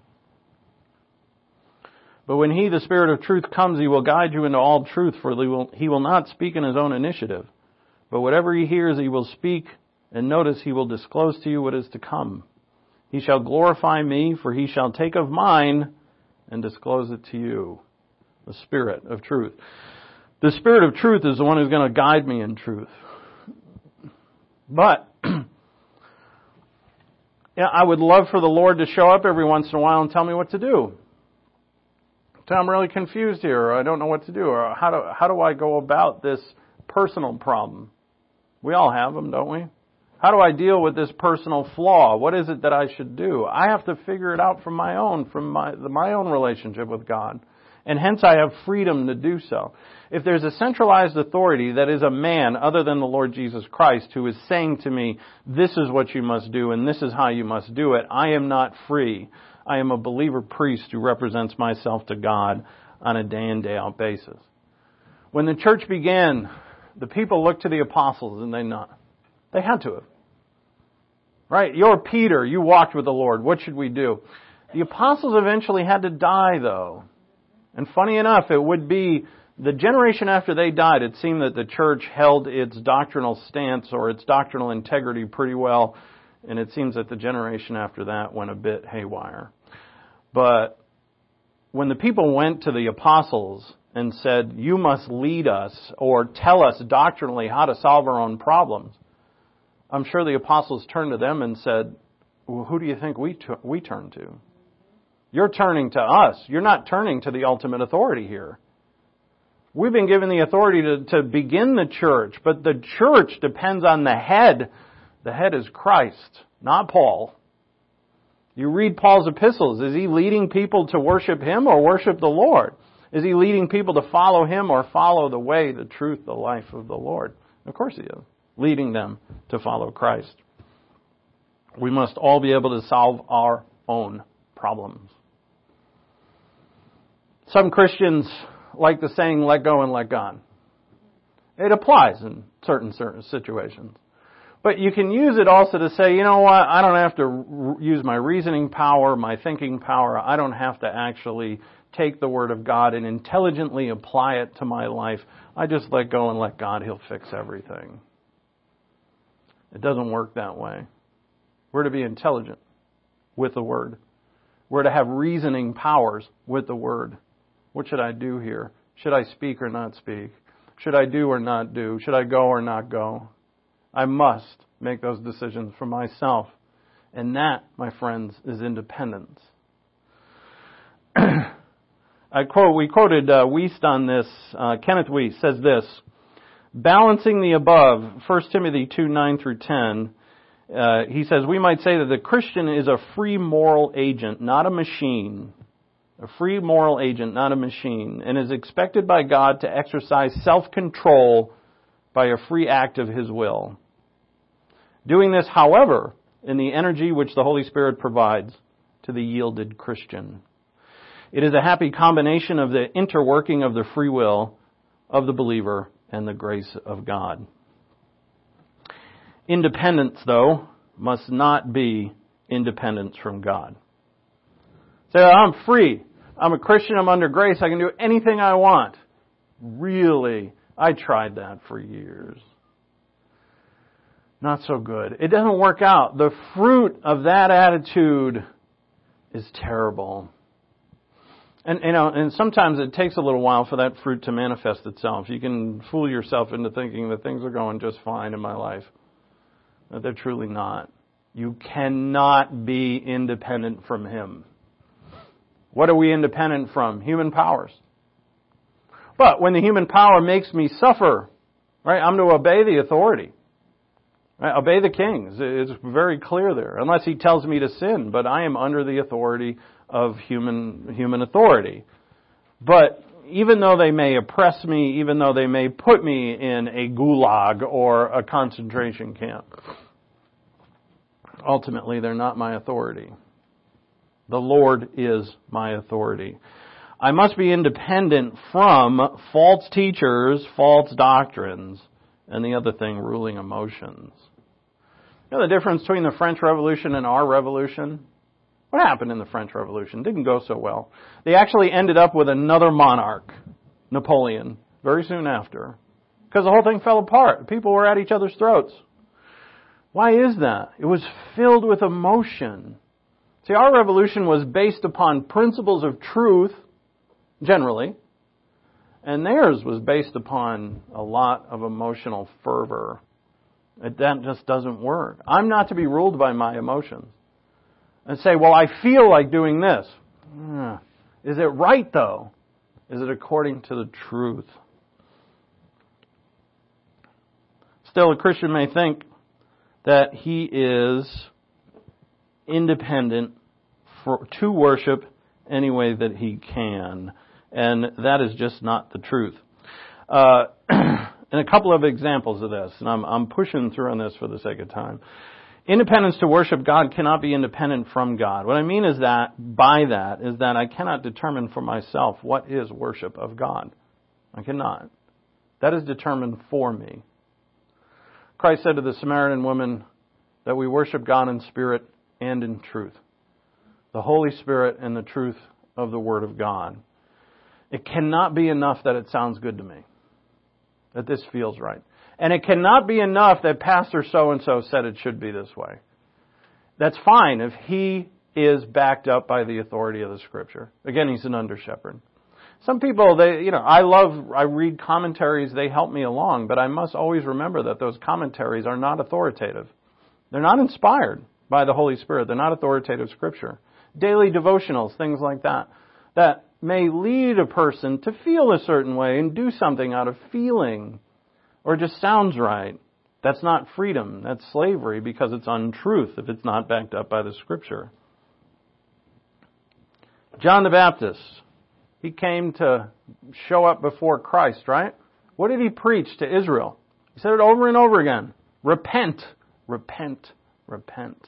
But when he, the Spirit of truth, comes, he will guide you into all truth, for he will, he will not speak in his own initiative. But whatever he hears, he will speak, and notice he will disclose to you what is to come. He shall glorify me, for he shall take of mine and disclose it to you. The Spirit of truth. The Spirit of truth is the one who's going to guide me in truth. But yeah, I would love for the Lord to show up every once in a while and tell me what to do. So I'm really confused here, or I don't know what to do, or how do how do I go about this personal problem? We all have them, don't we? How do I deal with this personal flaw? What is it that I should do? I have to figure it out from my own, from my my own relationship with God. And hence I have freedom to do so. If there's a centralized authority that is a man other than the Lord Jesus Christ who is saying to me, this is what you must do and this is how you must do it, I am not free. I am a believer priest who represents myself to God on a day in, day out basis. When the church began, the people looked to the apostles and they not. They had to have. Right? You're Peter. You walked with the Lord. What should we do? The apostles eventually had to die, though. And funny enough, it would be the generation after they died, it seemed that the church held its doctrinal stance or its doctrinal integrity pretty well. And it seems that the generation after that went a bit haywire. But when the people went to the apostles and said, you must lead us or tell us doctrinally how to solve our own problems, I'm sure the apostles turned to them and said, well, who do you think we t- we turn to? You're turning to us. You're not turning to the ultimate authority here. We've been given the authority to, to begin the church, but the church depends on the head. The head is Christ, not Paul. You read Paul's epistles. Is he leading people to worship him or worship the Lord? Is he leading people to follow him or follow the way, the truth, the life of the Lord? Of course he is. Leading them to follow Christ. We must all be able to solve our own problems. Some Christians like the saying, let go and let God. It applies in certain certain situations. But you can use it also to say, you know what, I don't have to r- use my reasoning power, my thinking power. I don't have to actually take the Word of God and intelligently apply it to my life. I just let go and let God. He'll fix everything. It doesn't work that way. We're to be intelligent with the Word. We're to have reasoning powers with the Word. What should I do here? Should I speak or not speak? Should I do or not do? Should I go or not go? I must make those decisions for myself. And that, my friends, is independence. I quote, we quoted uh, Wiest on this. Uh, Kenneth Wiest says this, balancing the above, First Timothy two, nine through ten, uh, he says, we might say that the Christian is a free moral agent, not a machine. A free moral agent, not a machine, and is expected by God to exercise self-control by a free act of His will. Doing this, however, in the energy which the Holy Spirit provides to the yielded Christian. It is a happy combination of the interworking of the free will of the believer and the grace of God. Independence, though, must not be independence from God. Say, I'm free. I'm a Christian. I'm under grace. I can do anything I want. Really? I tried that for years. Not so good. It doesn't work out. The fruit of that attitude is terrible. And, you know, and sometimes it takes a little while for that fruit to manifest itself. You can fool yourself into thinking that things are going just fine in my life. But they're truly not. You cannot be independent from Him. What are we independent from? Human powers. But when the human power makes me suffer, right, I'm to obey the authority. Right? Obey the kings. It's very clear there. Unless He tells me to sin, but I am under the authority of human human authority. But even though they may oppress me, even though they may put me in a gulag or a concentration camp, ultimately they're not my authority. The Lord is my authority. I must be independent from false teachers, false doctrines, and the other thing, ruling emotions. You know the difference between the French Revolution and our revolution? What happened in the French Revolution? Didn't go so well. They actually ended up with another monarch, Napoleon, very soon after. Because the whole thing fell apart. People were at each other's throats. Why is that? It was filled with emotion. See, our revolution was based upon principles of truth, generally, and theirs was based upon a lot of emotional fervor. It, that just doesn't work. I'm not to be ruled by my emotions. And say, well, I feel like doing this. Is it right, though? Is it according to the truth? Still, a Christian may think that he is independent for, to worship any way that he can. And that is just not the truth. Uh, and a couple of examples of this, and I'm, I'm pushing through on this for the sake of time. Independence to worship God cannot be independent from God. What I mean is that, by that, is that I cannot determine for myself what is worship of God. I cannot. That is determined for me. Christ said to the Samaritan woman that we worship God in spirit and in truth. The Holy Spirit and the truth of the Word of God. It cannot be enough that it sounds good to me. That this feels right. And it cannot be enough that Pastor so-and-so said it should be this way. That's fine if he is backed up by the authority of the Scripture. Again, he's an under-shepherd. Some people, they, you know, I love, I read commentaries, they help me along, but I must always remember that those commentaries are not authoritative. They're not inspired by the Holy Spirit. They're not authoritative Scripture. Daily devotionals, things like that, that may lead a person to feel a certain way and do something out of feeling, or just sounds right. That's not freedom. That's slavery because it's untruth if it's not backed up by the Scripture. John the Baptist, he came to show up before Christ, right? What did he preach to Israel? He said it over and over again. Repent, repent, repent.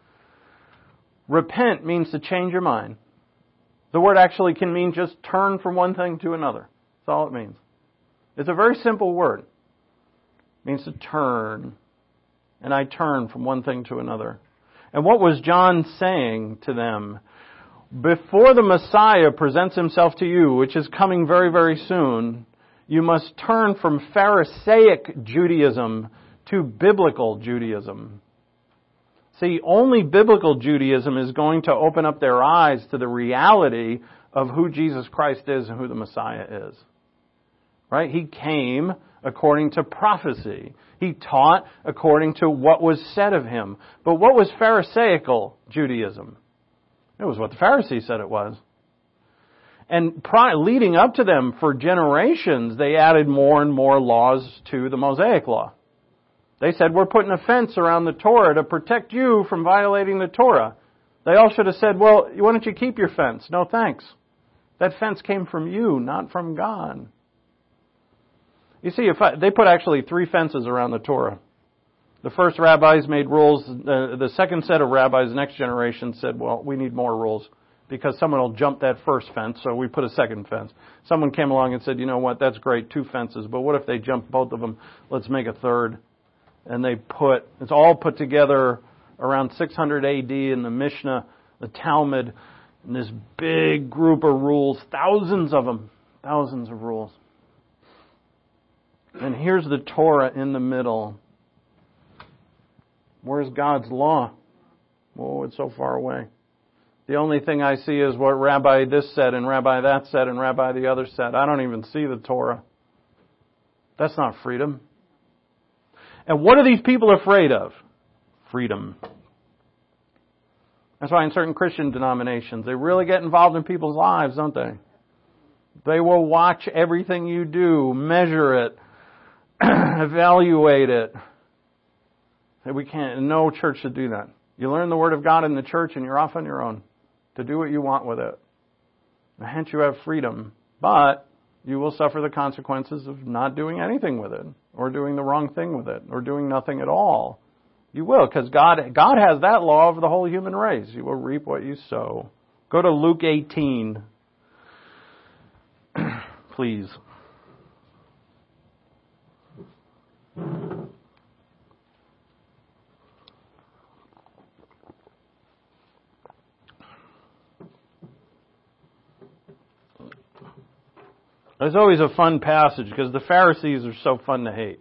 Repent means to change your mind. The word actually can mean just turn from one thing to another. That's all it means. It's a very simple word. It means to turn. And I turn from one thing to another. And what was John saying to them? Before the Messiah presents himself to you, which is coming very, very soon, you must turn from Pharisaic Judaism to biblical Judaism. See, only biblical Judaism is going to open up their eyes to the reality of who Jesus Christ is and who the Messiah is. Right? He came according to prophecy. He taught according to what was said of him. But what was Pharisaical Judaism? It was what the Pharisees said it was. And pri- leading up to them for generations, they added more and more laws to the Mosaic Law. They said, we're putting a fence around the Torah to protect you from violating the Torah. They all should have said, well, why don't you keep your fence? No thanks. That fence came from you, not from God. You see, if I, they put actually three fences around the Torah. The first rabbis made rules. Uh, the second set of rabbis, the next generation, said, well, we need more rules because someone will jump that first fence, so we put a second fence. Someone came along and said, you know what, that's great, two fences, but what if they jump both of them? Let's make a third. And they put, it's all put together around six hundred A D in the Mishnah, the Talmud, and this big group of rules, thousands of them, thousands of rules. And here's the Torah in the middle. Where's God's law? Oh, it's so far away. The only thing I see is what Rabbi this said, and Rabbi that said, and Rabbi the other said. I don't even see the Torah. That's not freedom. And what are these people afraid of? Freedom. That's why in certain Christian denominations, they really get involved in people's lives, don't they? They will watch everything you do, measure it, evaluate it. We can't, no church should do that. You learn the Word of God in the church and you're off on your own to do what you want with it. And hence you have freedom. But you will suffer the consequences of not doing anything with it, or doing the wrong thing with it, or doing nothing at all. You will, because God, God has that law over the whole human race. You will reap what you sow. Go to Luke eighteen. Please. It's always a fun passage because the Pharisees are so fun to hate.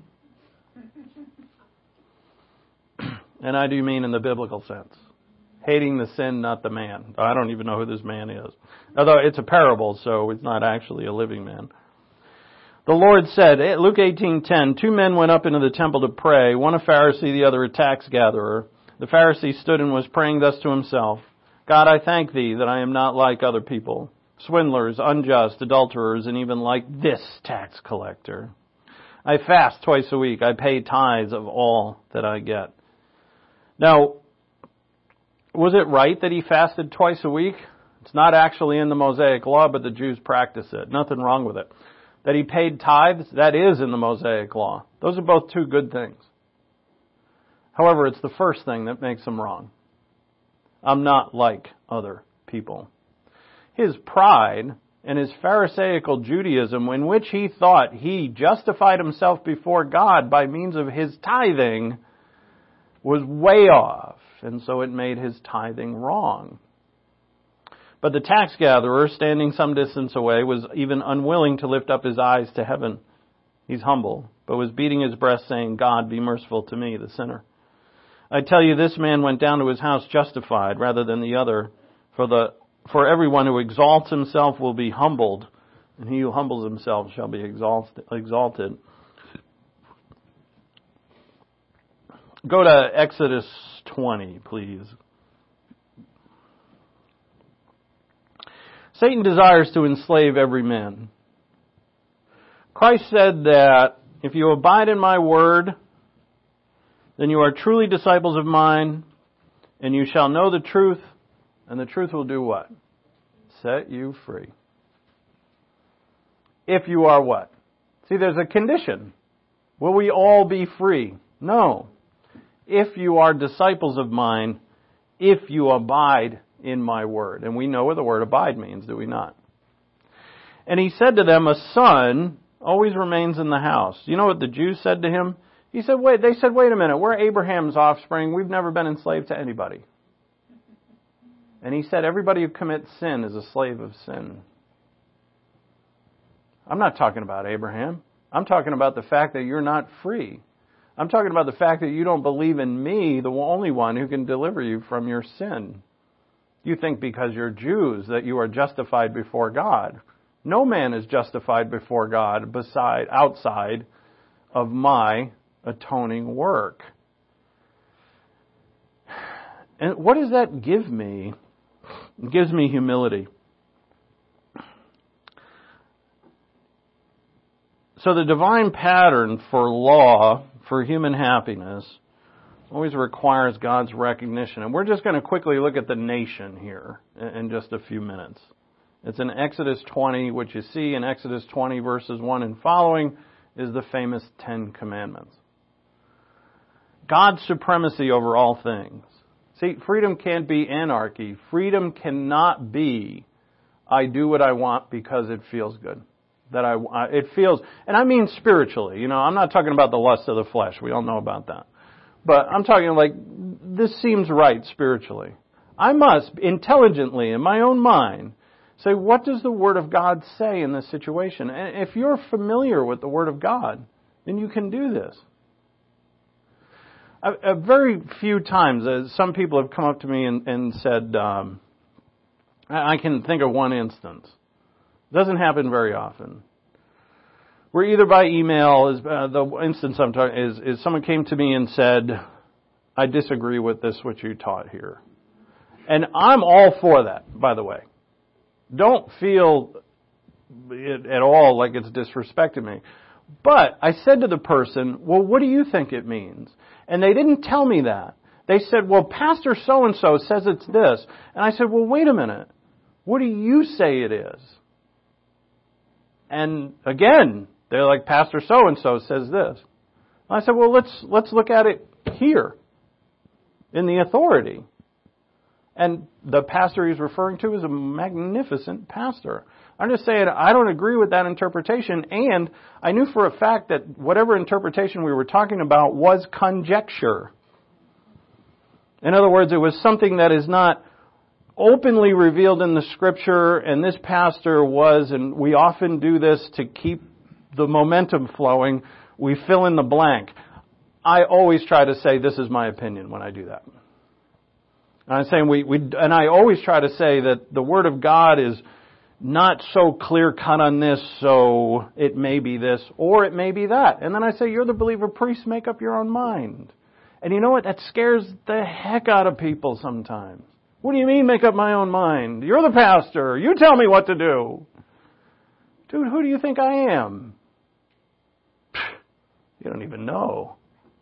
And I do mean in the biblical sense. Hating the sin, not the man. I don't even know who this man is. Although it's a parable, so it's not actually a living man. The Lord said, Luke eighteen ten, two men went up into the temple to pray, one a Pharisee, the other a tax gatherer. The Pharisee stood and was praying thus to himself, God, I thank thee that I am not like other people, swindlers, unjust, adulterers, and even like this tax collector. I fast twice a week. I pay tithes of all that I get. Now, was it right that he fasted twice a week? It's not actually in the Mosaic Law, but the Jews practice it. Nothing wrong with it. That he paid tithes, that is in the Mosaic Law. Those are both two good things. However, it's the first thing that makes him wrong. I'm not like other people. His pride and his Pharisaical Judaism, in which he thought he justified himself before God by means of his tithing, was way off, and so it made his tithing wrong. But the tax gatherer, standing some distance away, was even unwilling to lift up his eyes to heaven. He's humble, but was beating his breast, saying, God, be merciful to me, the sinner. I tell you, this man went down to his house justified rather than the other, for the For everyone who exalts himself will be humbled, and he who humbles himself shall be exalted. Go to Exodus twenty, please. Satan desires to enslave every man. Christ said that if you abide in my word, then you are truly disciples of mine, and you shall know the truth, and the truth will do what? Set you free. If you are what? See, there's a condition. Will we all be free? No. If you are disciples of mine, if you abide in my word. And we know what the word abide means, do we not? And he said to them, a son always remains in the house. You know what the Jews said to him? He said, wait, they said, wait a minute, we're Abraham's offspring. We've never been enslaved to anybody. And he said, everybody who commits sin is a slave of sin. I'm not talking about Abraham. I'm talking about the fact that you're not free. I'm talking about the fact that you don't believe in me, the only one who can deliver you from your sin. You think because you're Jews that you are justified before God. No man is justified before God beside, outside of my atoning work. And what does that give me? It gives me humility. So the divine pattern for law, for human happiness, always requires God's recognition. And we're just going to quickly look at the nation here in just a few minutes. It's in Exodus twenty, which you see in Exodus twenty verses one and following is the famous Ten Commandments. God's supremacy over all things. See, freedom can't be anarchy. Freedom cannot be, I do what I want because it feels good. That I, it feels, and I mean spiritually. You know, I'm not talking about the lust of the flesh. We all know about that. But I'm talking like, this seems right spiritually. I must, intelligently, in my own mind, say, what does the Word of God say in this situation? And if you're familiar with the Word of God, then you can do this. A, a very few times, uh, some people have come up to me and, and said, um, I can think of one instance. It doesn't happen very often. Where either by email, is uh, the instance I'm talking is, is someone came to me and said, I disagree with this, what you taught here. And I'm all for that, by the way. Don't feel it at all like it's disrespecting me. But I said to the person, well, what do you think it means? And they didn't tell me that. They said, well, Pastor so-and-so says it's this. And I said, well, wait a minute. What do you say it is? And again, they're like, Pastor so-and-so says this. I said, well, let's let's look at it here in the authority. And the pastor he's referring to is a magnificent pastor. I'm just saying I don't agree with that interpretation, and I knew for a fact that whatever interpretation we were talking about was conjecture. In other words, it was something that is not openly revealed in the Scripture, and this pastor was, and we often do this to keep the momentum flowing, we fill in the blank. I always try to say this is my opinion when I do that. And I'm saying we, we, and I always try to say that the Word of God is not so clear cut on this, so it may be this, or it may be that. And then I say, you're the believer priest, make up your own mind. And you know what? That scares the heck out of people sometimes. What do you mean, make up my own mind? You're the pastor. You tell me what to do. Dude, who do you think I am? You don't even know.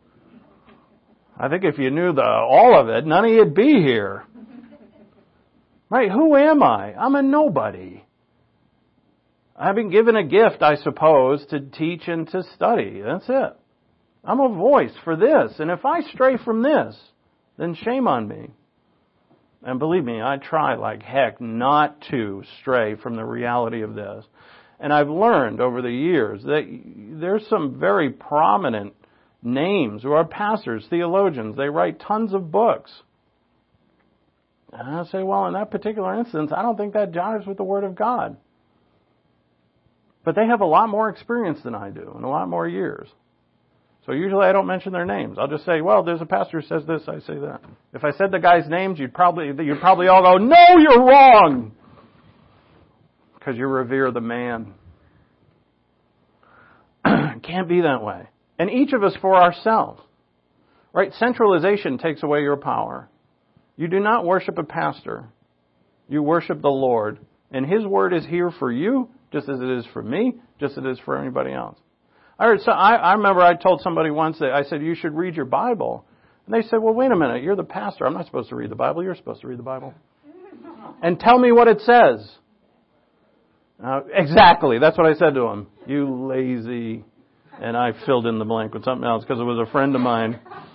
I think if you knew the all of it, none of you'd be here. Right? Who am I? I'm a nobody. I've been given a gift, I suppose, to teach and to study. That's it. I'm a voice for this. And if I stray from this, then shame on me. And believe me, I try like heck not to stray from the reality of this. And I've learned over the years that there's some very prominent names who are pastors, theologians. They write tons of books. And I say, well, in that particular instance, I don't think that jives with the Word of God. But they have a lot more experience than I do and a lot more years. So usually I don't mention their names. I'll just say, well, there's a pastor who says this, I say that. If I said the guy's names, you'd probably you'd probably all go, no, you're wrong! Because you revere the man. It can't be that way. And each of us for ourselves. Right? Centralization takes away your power. You do not worship a pastor. You worship the Lord. And His Word is here for you, just as it is for me, just as it is for anybody else. I heard, so I, I remember I told somebody once that I said, you should read your Bible. And they said, well, wait a minute, you're the pastor. I'm not supposed to read the Bible. You're supposed to read the Bible. And tell me what it says. Uh, exactly. That's what I said to him. You lazy. And I filled in the blank with something else because it was a friend of mine.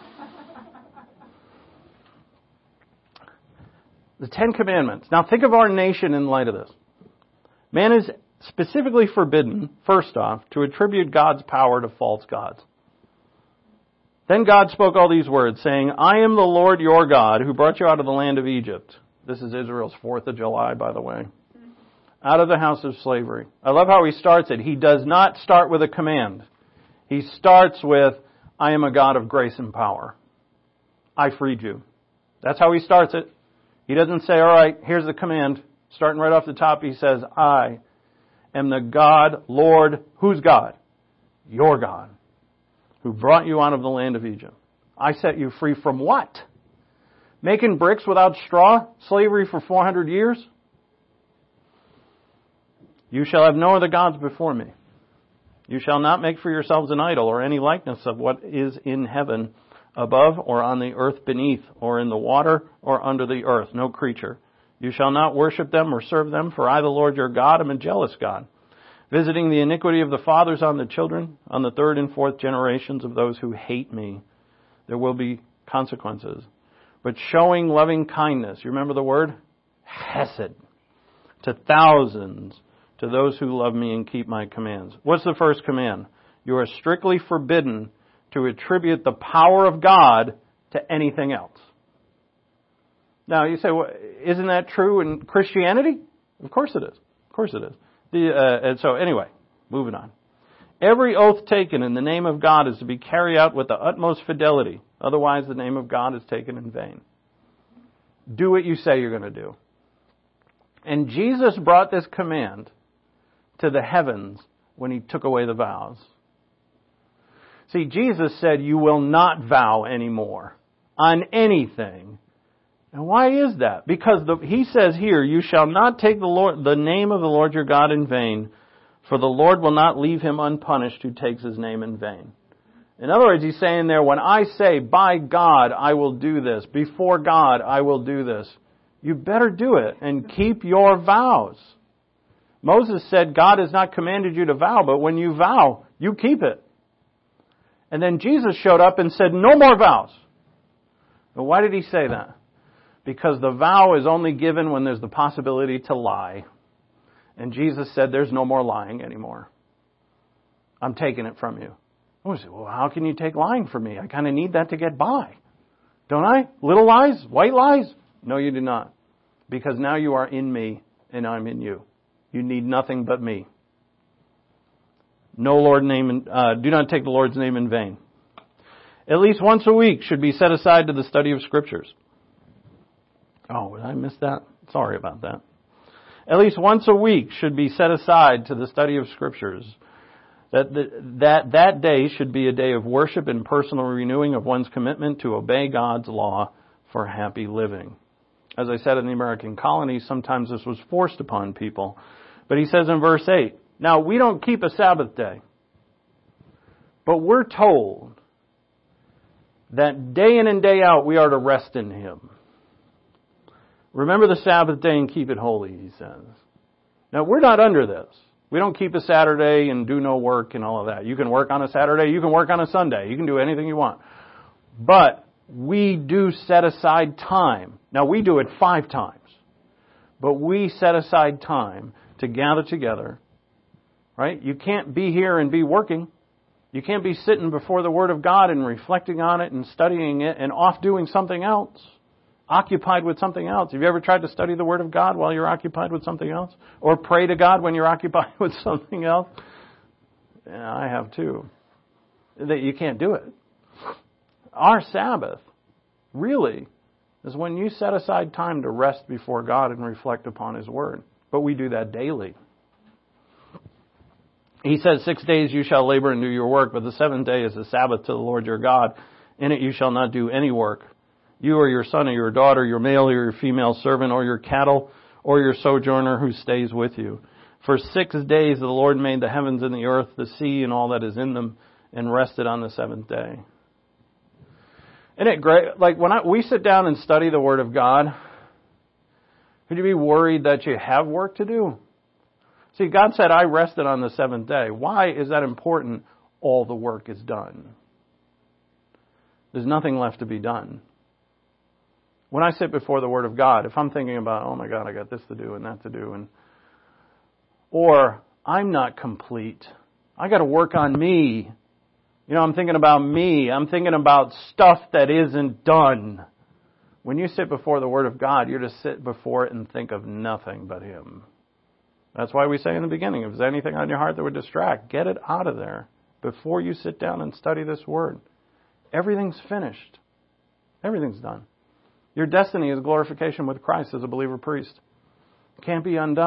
The Ten Commandments. Now think of our nation in light of this. Man is specifically forbidden, first off, to attribute God's power to false gods. Then God spoke all these words, saying, I am the Lord your God who brought you out of the land of Egypt. This is Israel's fourth of July, by the way. Out of the house of slavery. I love how he starts it. He does not start with a command. He starts with, I am a God of grace and power. I freed you. That's how he starts it. He doesn't say, all right, here's the command. Starting right off the top, he says, I. am the God, Lord, who's God? Your God, who brought you out of the land of Egypt. I set you free from what? Making bricks without straw? Slavery for four hundred years? You shall have no other gods before me. You shall not make for yourselves an idol or any likeness of what is in heaven above or on the earth beneath or in the water or under the earth, no creature. You shall not worship them or serve them, for I, the Lord your God, am a jealous God, visiting the iniquity of the fathers on the children, on the third and fourth generations of those who hate me. There will be consequences. But showing loving kindness, you remember the word? Hesed. To thousands, to those who love me and keep my commands. What's the first command? You are strictly forbidden to attribute the power of God to anything else. Now, you say, well, isn't that true in Christianity? Of course it is. Of course it is. The, uh, and so, anyway, moving on. Every oath taken in the name of God is to be carried out with the utmost fidelity. Otherwise, the name of God is taken in vain. Do what you say you're going to do. And Jesus brought this command to the heavens when he took away the vows. See, Jesus said, you will not vow anymore on anything. And why is that? Because the, he says here, you shall not take the Lord, the name of the Lord your God in vain, for the Lord will not leave him unpunished who takes his name in vain. In other words, he's saying there, when I say, by God, I will do this, before God, I will do this, you better do it and keep your vows. Moses said, God has not commanded you to vow, but when you vow, you keep it. And then Jesus showed up and said, no more vows. But why did he say that? Because the vow is only given when there's the possibility to lie. And Jesus said, there's no more lying anymore. I'm taking it from you. I say, well, how can you take lying from me? I kind of need that to get by. Don't I? Little lies? White lies? No, you do not. Because now you are in me and I'm in you. You need nothing but me. No Lord name, uh, do not take the Lord's name in vain. At least once a week should be set aside to the study of Scriptures. Oh, did I miss that? Sorry about that. At least once a week should be set aside to the study of Scriptures. That, the, that that day should be a day of worship and personal renewing of one's commitment to obey God's law for happy living. As I said in the American colonies, sometimes this was forced upon people. But he says in verse eight, now we don't keep a Sabbath day, but we're told that day in and day out we are to rest in Him. Remember the Sabbath day and keep it holy, he says. Now we're not under this. We don't keep a Saturday and do no work and all of that. You can work on a Saturday, you can work on a Sunday, you can do anything you want. But we do set aside time. Now we do it five times. But we set aside time to gather together. Right? You can't be here and be working. You can't be sitting before the Word of God and reflecting on it and studying it and off doing something else. Occupied with something else. Have you ever tried to study the Word of God while you're occupied with something else? Or pray to God when you're occupied with something else? Yeah, I have too. That you can't do it. Our Sabbath, really, is when you set aside time to rest before God and reflect upon His Word. But we do that daily. He says, six days you shall labor and do your work, but the seventh day is the Sabbath to the Lord your God. In it you shall not do any work. You or your son or your daughter, your male or your female servant, or your cattle, or your sojourner who stays with you. For six days the Lord made the heavens and the earth, the sea and all that is in them, and rested on the seventh day. Isn't it great? Like when I, we sit down and study the Word of God, could you be worried that you have work to do? See, God said, I rested on the seventh day. Why is that important? All the work is done. There's nothing left to be done. When I sit before the Word of God, if I'm thinking about, oh my God, I got this to do and that to do, and or I'm not complete. I got to work on me. You know, I'm thinking about me. I'm thinking about stuff that isn't done. When you sit before the Word of God, you're to sit before it and think of nothing but Him. That's why we say in the beginning, if there's anything on your heart that would distract, get it out of there before you sit down and study this Word. Everything's finished. Everything's done. Your destiny is glorification with Christ as a believer priest. It can't be undone.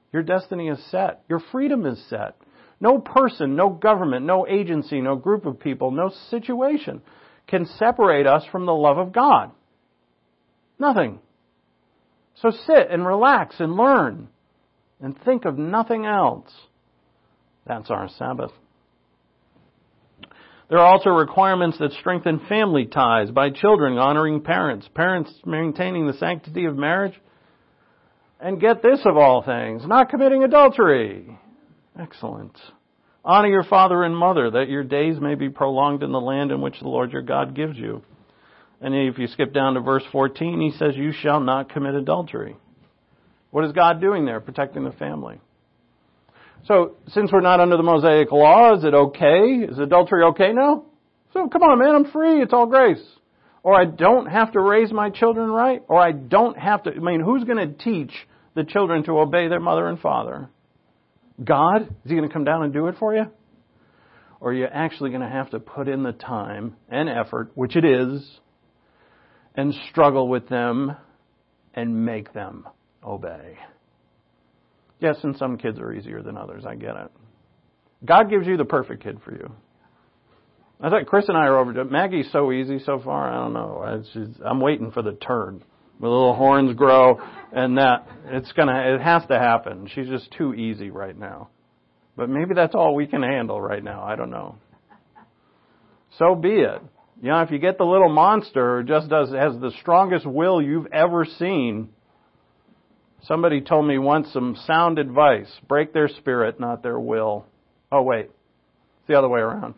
Your destiny is set. Your freedom is set. No person, no government, no agency, no group of people, no situation can separate us from the love of God. Nothing. So sit and relax and learn and think of nothing else. That's our Sabbath. There are also requirements that strengthen family ties by children honoring parents, parents maintaining the sanctity of marriage, and get this of all things, not committing adultery. Excellent. Honor your father and mother, that your days may be prolonged in the land in which the Lord your God gives you. And if you skip down to verse fourteen, he says, you shall not commit adultery. What is God doing there? Protecting the family. So, since we're not under the Mosaic law, is it okay? Is adultery okay now? So, come on, man, I'm free. It's all grace. Or I don't have to raise my children right. Or I don't have to, I mean, who's going to teach the children to obey their mother and father? God? Is He going to come down and do it for you? Or are you actually going to have to put in the time and effort, which it is, and struggle with them and make them obey? Yes, and some kids are easier than others. I get it. God gives you the perfect kid for you. I thought Chris and I are over to Maggie's so easy so far. I don't know. It's just, I'm waiting for the turn. The little horns grow, and that it's gonna. It has to happen. She's just too easy right now. But maybe that's all we can handle right now. I don't know. So be it. You know, if you get the little monster who just does has the strongest will you've ever seen. Somebody told me once some sound advice. Break their spirit, not their will. Oh, wait. It's the other way around.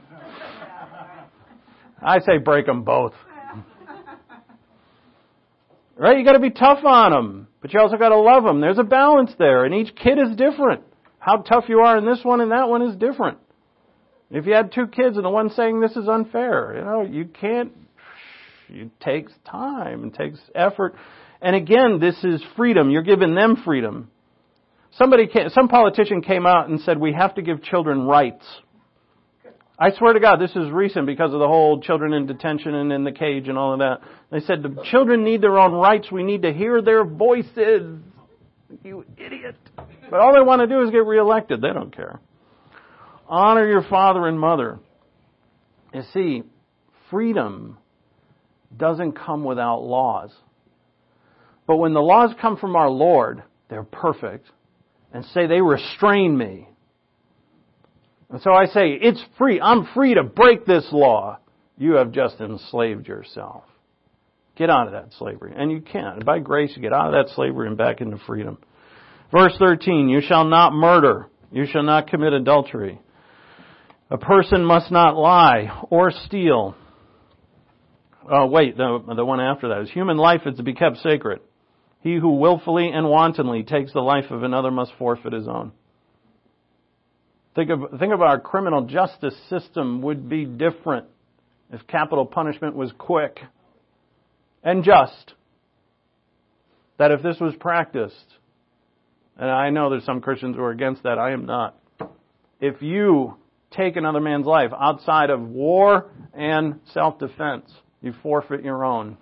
I say break them both. Right? You got to be tough on them. But you also got to love them. There's a balance there. And each kid is different. How tough you are in this one and that one is different. If you had two kids and the one saying this is unfair, you know, you can't. It takes time. It takes effort. And again, this is freedom. You're giving them freedom. Somebody, came, some politician came out and said we have to give children rights. I swear to God, this is recent because of the whole children in detention and in the cage and all of that. They said the children need their own rights. We need to hear their voices. You idiot. But all they want to do is get reelected. They don't care. Honor your father and mother. You see, freedom doesn't come without laws. But when the laws come from our Lord, they're perfect, and say they restrain me. And so I say, it's free. I'm free to break this law. You have just enslaved yourself. Get out of that slavery. And you can. By grace, you get out of that slavery and back into freedom. Verse thirteen, you shall not murder. You shall not commit adultery. A person must not lie or steal. Oh, wait, the, the one after that is human life is to be kept sacred. He who willfully and wantonly takes the life of another must forfeit his own. Think of, think of our criminal justice system would be different if capital punishment was quick and just. That if this was practiced, and I know there's some Christians who are against that, I am not. If you take another man's life outside of war and self-defense, you forfeit your own.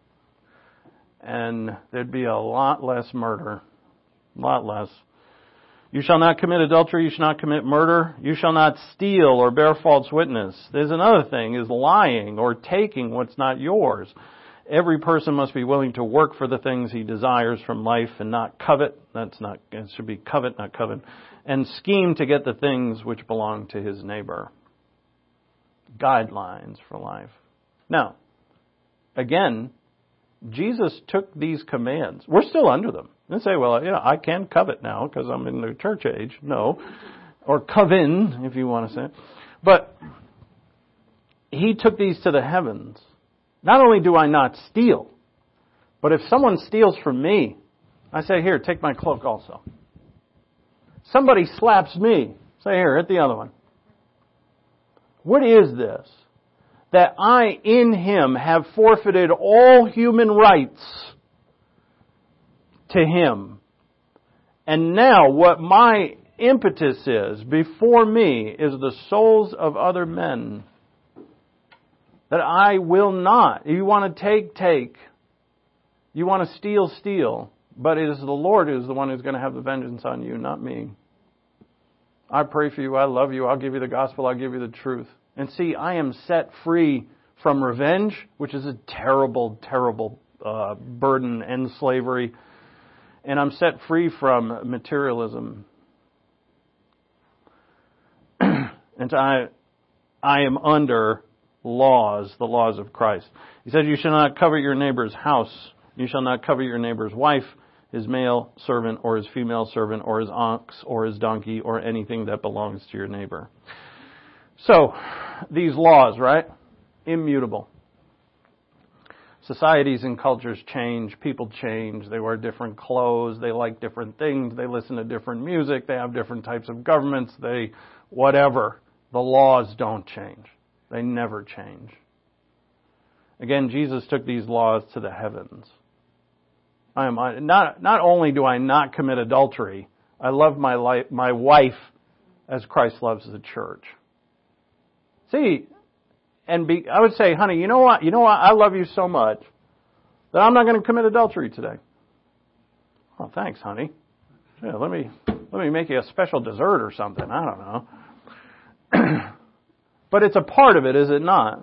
And there'd be a lot less murder. A lot less. You shall not commit adultery. You shall not commit murder. You shall not steal or bear false witness. There's another thing, is lying or taking what's not yours. Every person must be willing to work for the things he desires from life and not covet. That's not, it should be covet, not covet. And scheme to get the things which belong to his neighbor. Guidelines for life. Now, again, Jesus took these commands. We're still under them. They say, well, you know, I can covet now because I'm in the church age. No. Or coven, if you want to say it. But he took these to the heavens. Not only do I not steal, but if someone steals from me, I say, here, take my cloak also. Somebody slaps me, say, here, hit the other one. What is this? That I, in Him, have forfeited all human rights to Him. And now what my impetus is before me is the souls of other men. That I will not. You want to take, take. You want to steal, steal. But it is the Lord who is the one who's going to have the vengeance on you, not me. I pray for you. I love you. I'll give you the gospel. I'll give you the truth. And see, I am set free from revenge, which is a terrible, terrible uh, burden and slavery. And I'm set free from materialism. And I, I am under laws, the laws of Christ. He said, you shall not covet your neighbor's house. You shall not covet your neighbor's wife, his male servant, or his female servant, or his ox, or his donkey, or anything that belongs to your neighbor. So, these laws, right? Immutable. Societies and cultures change. People change. They wear different clothes. They like different things. They listen to different music. They have different types of governments. They, whatever. The laws don't change. They never change. Again, Jesus took these laws to the heavens. I am not, not only do I not commit adultery, I love my life, my wife as Christ loves the church. See, and be, I would say, honey, you know what? You know what? I love you so much that I'm not going to commit adultery today. Oh, thanks, honey. Yeah, let me let me make you a special dessert or something. I don't know. But it's a part of it, is it not?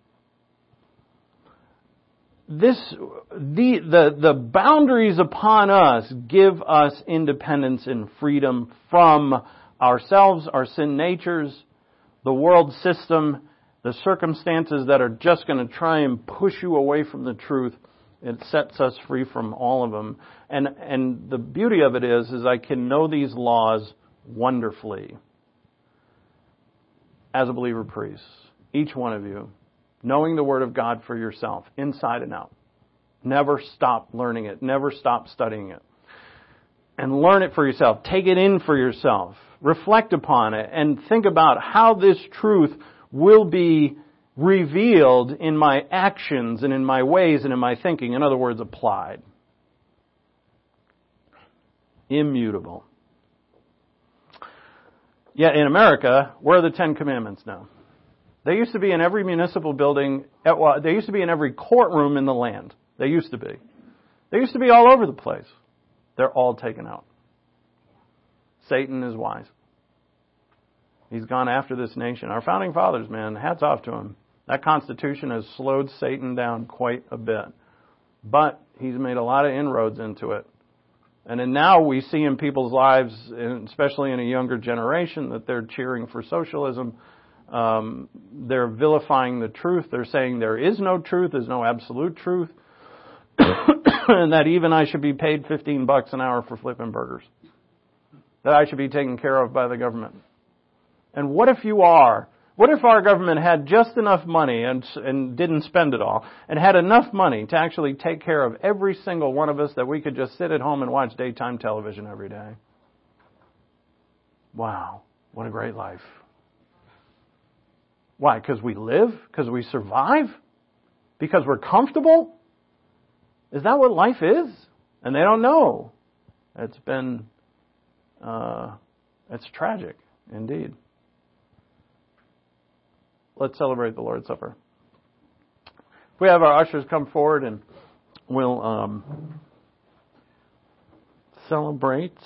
This, the, the, the boundaries upon us give us independence and freedom from ourselves, our sin natures, the world system, the circumstances that are just going to try and push you away from the truth. It sets us free from all of them. And, and the beauty of it is, is I can know these laws wonderfully. As a believer priest, each one of you, knowing the Word of God for yourself, inside and out. Never stop learning it. Never stop studying it. And learn it for yourself. Take it in for yourself. Reflect upon it and think about how this truth will be revealed in my actions and in my ways and in my thinking. In other words, applied. Immutable. Yet in America, where are the Ten Commandments now? They used to be in every municipal building. Well, they used to be in every courtroom in the land. They used to be. They used to be all over the place. They're all taken out. Satan is wise. He's gone after this nation. Our founding fathers, man, hats off to them. That Constitution has slowed Satan down quite a bit. But he's made a lot of inroads into it. And then now we see in people's lives, especially in a younger generation, that they're cheering for socialism. Um, they're vilifying the truth. They're saying there is no truth, there's no absolute truth. And that even I should be paid fifteen bucks an hour for flipping burgers. That I should be taken care of by the government. And what if you are? What if our government had just enough money and, and didn't spend it all, and had enough money to actually take care of every single one of us, that we could just sit at home and watch daytime television every day? Wow, what a great life. Why? Because we live? Because we survive? Because we're comfortable? Is that what life is? And they don't know. It's been, uh, it's tragic indeed. Let's celebrate the Lord's Supper. If we have our ushers come forward and we'll um, celebrate.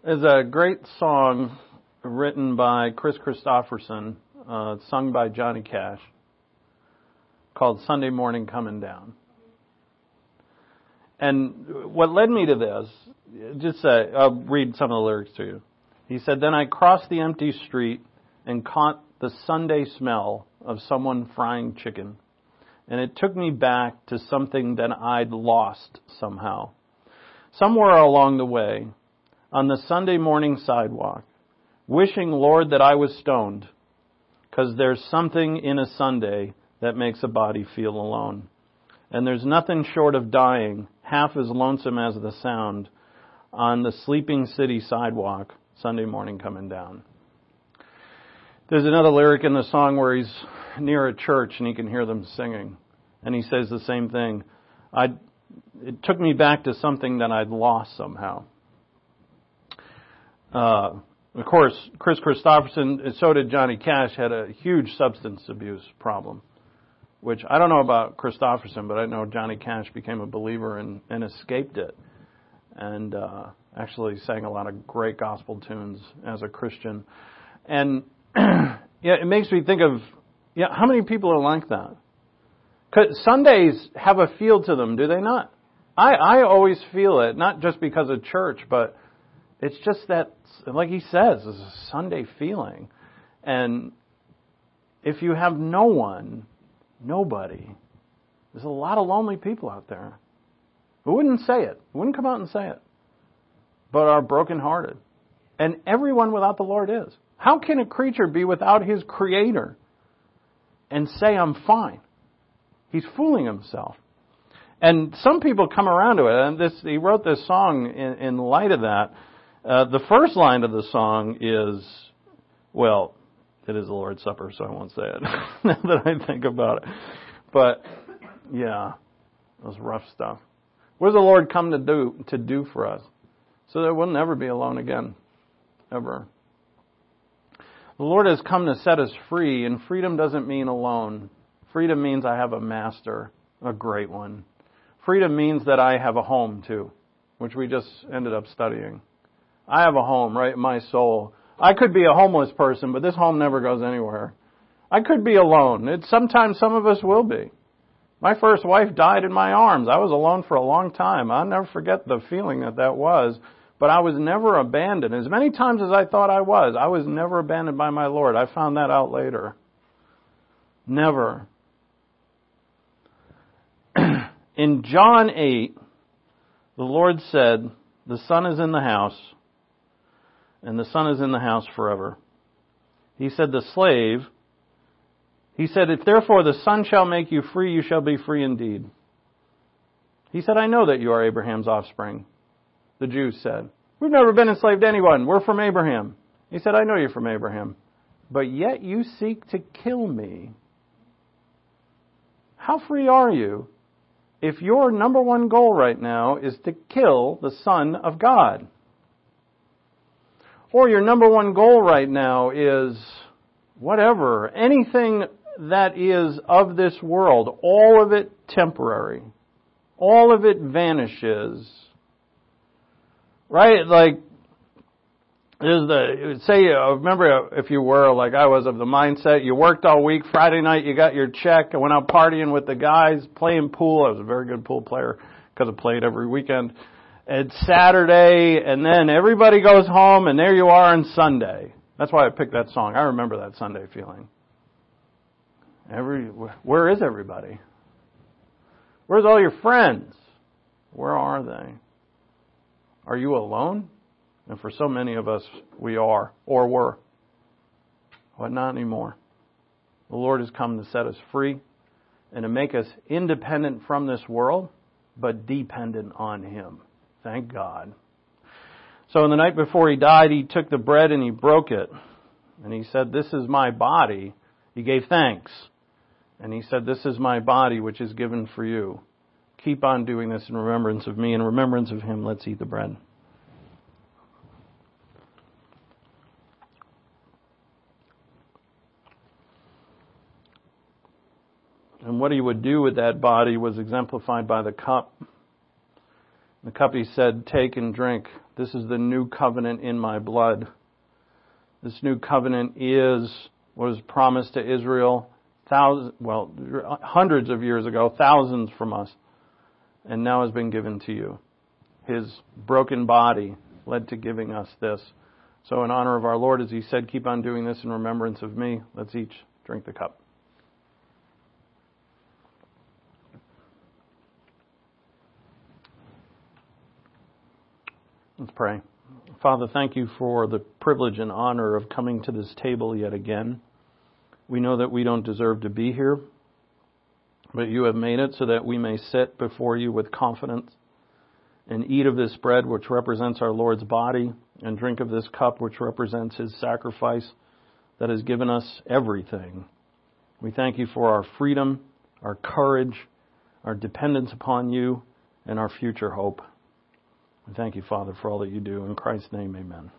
is a great song written by Chris Christopherson, uh, sung by Johnny Cash, called Sunday Morning Coming Down. And what led me to this, just say, I'll read some of the lyrics to you. He said, "Then I crossed the empty street and caught the Sunday smell of someone frying chicken. And it took me back to something that I'd lost somehow. Somewhere along the way, on the Sunday morning sidewalk, wishing, Lord, that I was stoned, 'cause there's something in a Sunday that makes a body feel alone. And there's nothing short of dying, half as lonesome as the sound, on the sleeping city sidewalk, Sunday morning coming down." There's another lyric in the song where he's near a church and he can hear them singing. And he says the same thing. I, it took me back to something that I'd lost somehow. Uh, of course, Chris Christopherson, and so did Johnny Cash, had a huge substance abuse problem. Which, I don't know about Christopherson, but I know Johnny Cash became a believer and, and escaped it. And uh, actually sang a lot of great gospel tunes as a Christian. And yeah, it makes me think of, yeah, how many people are like that? 'Cause Sundays have a feel to them, do they not? I, I always feel it, not just because of church, but it's just that, like he says, it's a Sunday feeling. And if you have no one, nobody, there's a lot of lonely people out there who wouldn't say it, wouldn't come out and say it, but are brokenhearted. And everyone without the Lord is. How can a creature be without his Creator and say, I'm fine? He's fooling himself. And some people come around to it. And this, he wrote this song in, in light of that. Uh, the first line of the song is, well, it is the Lord's Supper, so I won't say it now that I think about it. But, yeah, it was rough stuff. What does the Lord come to do to do for us? So that we'll never be alone again, ever. The Lord has come to set us free, and freedom doesn't mean alone. Freedom means I have a master, a great one. Freedom means that I have a home, too, which we just ended up studying. I have a home, right, in my soul. I could be a homeless person, but this home never goes anywhere. I could be alone. It's, sometimes some of us will be. My first wife died in my arms. I was alone for a long time. I'll never forget the feeling that that was. But I was never abandoned. As many times as I thought I was, I was never abandoned by my Lord. I found that out later. Never. In John eight, the Lord said, the Son is in the house, and the Son is in the house forever. He said, the slave, he said, if therefore the Son shall make you free, you shall be free indeed. He said, I know that you are Abraham's offspring. The Jews said, we've never been enslaved to anyone. We're from Abraham. He said, I know you're from Abraham. But yet you seek to kill me. How free are you if your number one goal right now is to kill the Son of God? Or your number one goal right now is whatever, anything that is of this world, all of it temporary. All of it vanishes. Right? Like, there's the, say, uh, remember if you were, like I was, of the mindset, you worked all week, Friday night you got your check, I went out partying with the guys, playing pool. I was a very good pool player because I played every weekend. It's Saturday, and then everybody goes home, and there you are on Sunday. That's why I picked that song. I remember that Sunday feeling. Every, where is everybody? Where's all your friends? Where are they? Are you alone? And for so many of us, we are, or were. But not anymore. The Lord has come to set us free and to make us independent from this world, but dependent on Him. Thank God. So on the night before He died, He took the bread and He broke it. And He said, this is my body. He gave thanks. And He said, this is my body, which is given for you. Keep on doing this in remembrance of me. In remembrance of Him, let's eat the bread. And what He would do with that body was exemplified by the cup. The cup He said, take and drink. This is the new covenant in my blood. This new covenant is what was promised to Israel thousands, well, hundreds of years ago, thousands from us, and now has been given to you. His broken body led to giving us this. So in honor of our Lord, as he said, keep on doing this in remembrance of me. Let's each drink the cup. Let's pray. Father, thank you for the privilege and honor of coming to this table yet again. We know that we don't deserve to be here, but you have made it so that we may sit before you with confidence and eat of this bread which represents our Lord's body and drink of this cup which represents his sacrifice that has given us everything. We thank you for our freedom, our courage, our dependence upon you, and our future hope. We thank you, Father, for all that you do. In Christ's name, amen.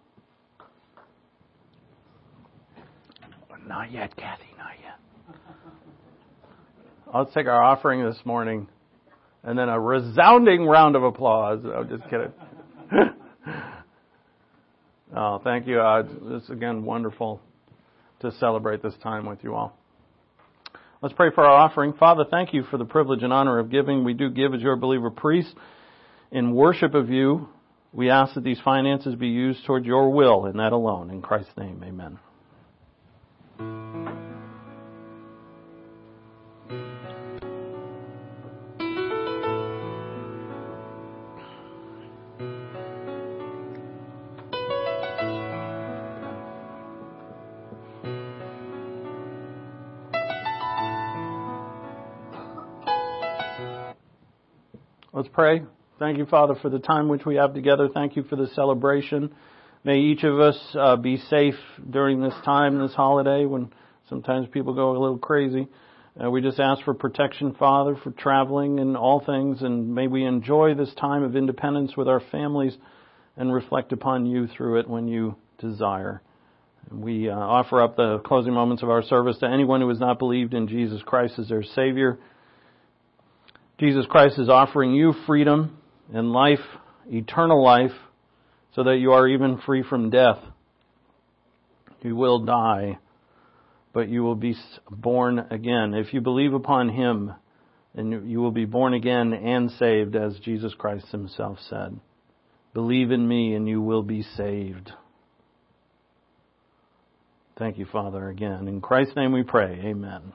Not yet, Kathy, not yet. Let's take our offering this morning and then a resounding round of applause. I'm just kidding. Oh, thank you. Uh, it's, again, wonderful to celebrate this time with you all. Let's pray for our offering. Father, thank you for the privilege and honor of giving. We do give as your believer priest. In worship of you, we ask that these finances be used toward your will and that alone. In Christ's name, amen. Let's pray. Thank you, Father, for the time which we have together. Thank you for the celebration. May each of us uh, be safe during this time, this holiday, when sometimes people go a little crazy. Uh, we just ask for protection, Father, for traveling and all things, and may we enjoy this time of independence with our families and reflect upon you through it when you desire. And we uh, offer up the closing moments of our service to anyone who has not believed in Jesus Christ as their Savior. Jesus Christ is offering you freedom and life, eternal life, so that you are even free from death. You will die, but you will be born again. If you believe upon him, then you will be born again and saved, as Jesus Christ himself said. Believe in me and you will be saved. Thank you, Father, again. In Christ's name we pray. Amen.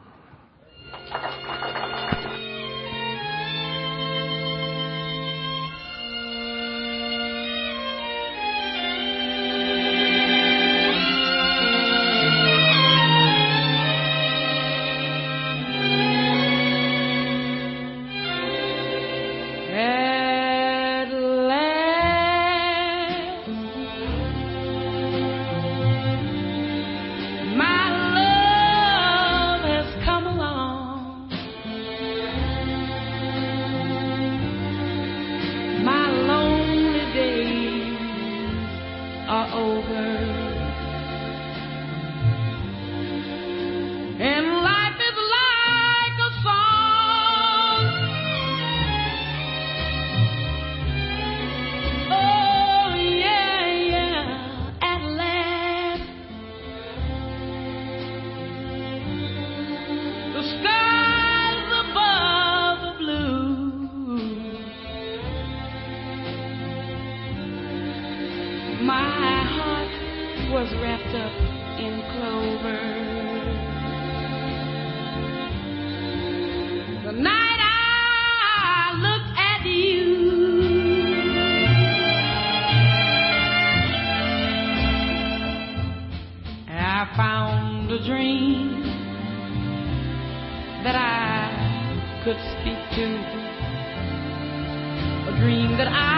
That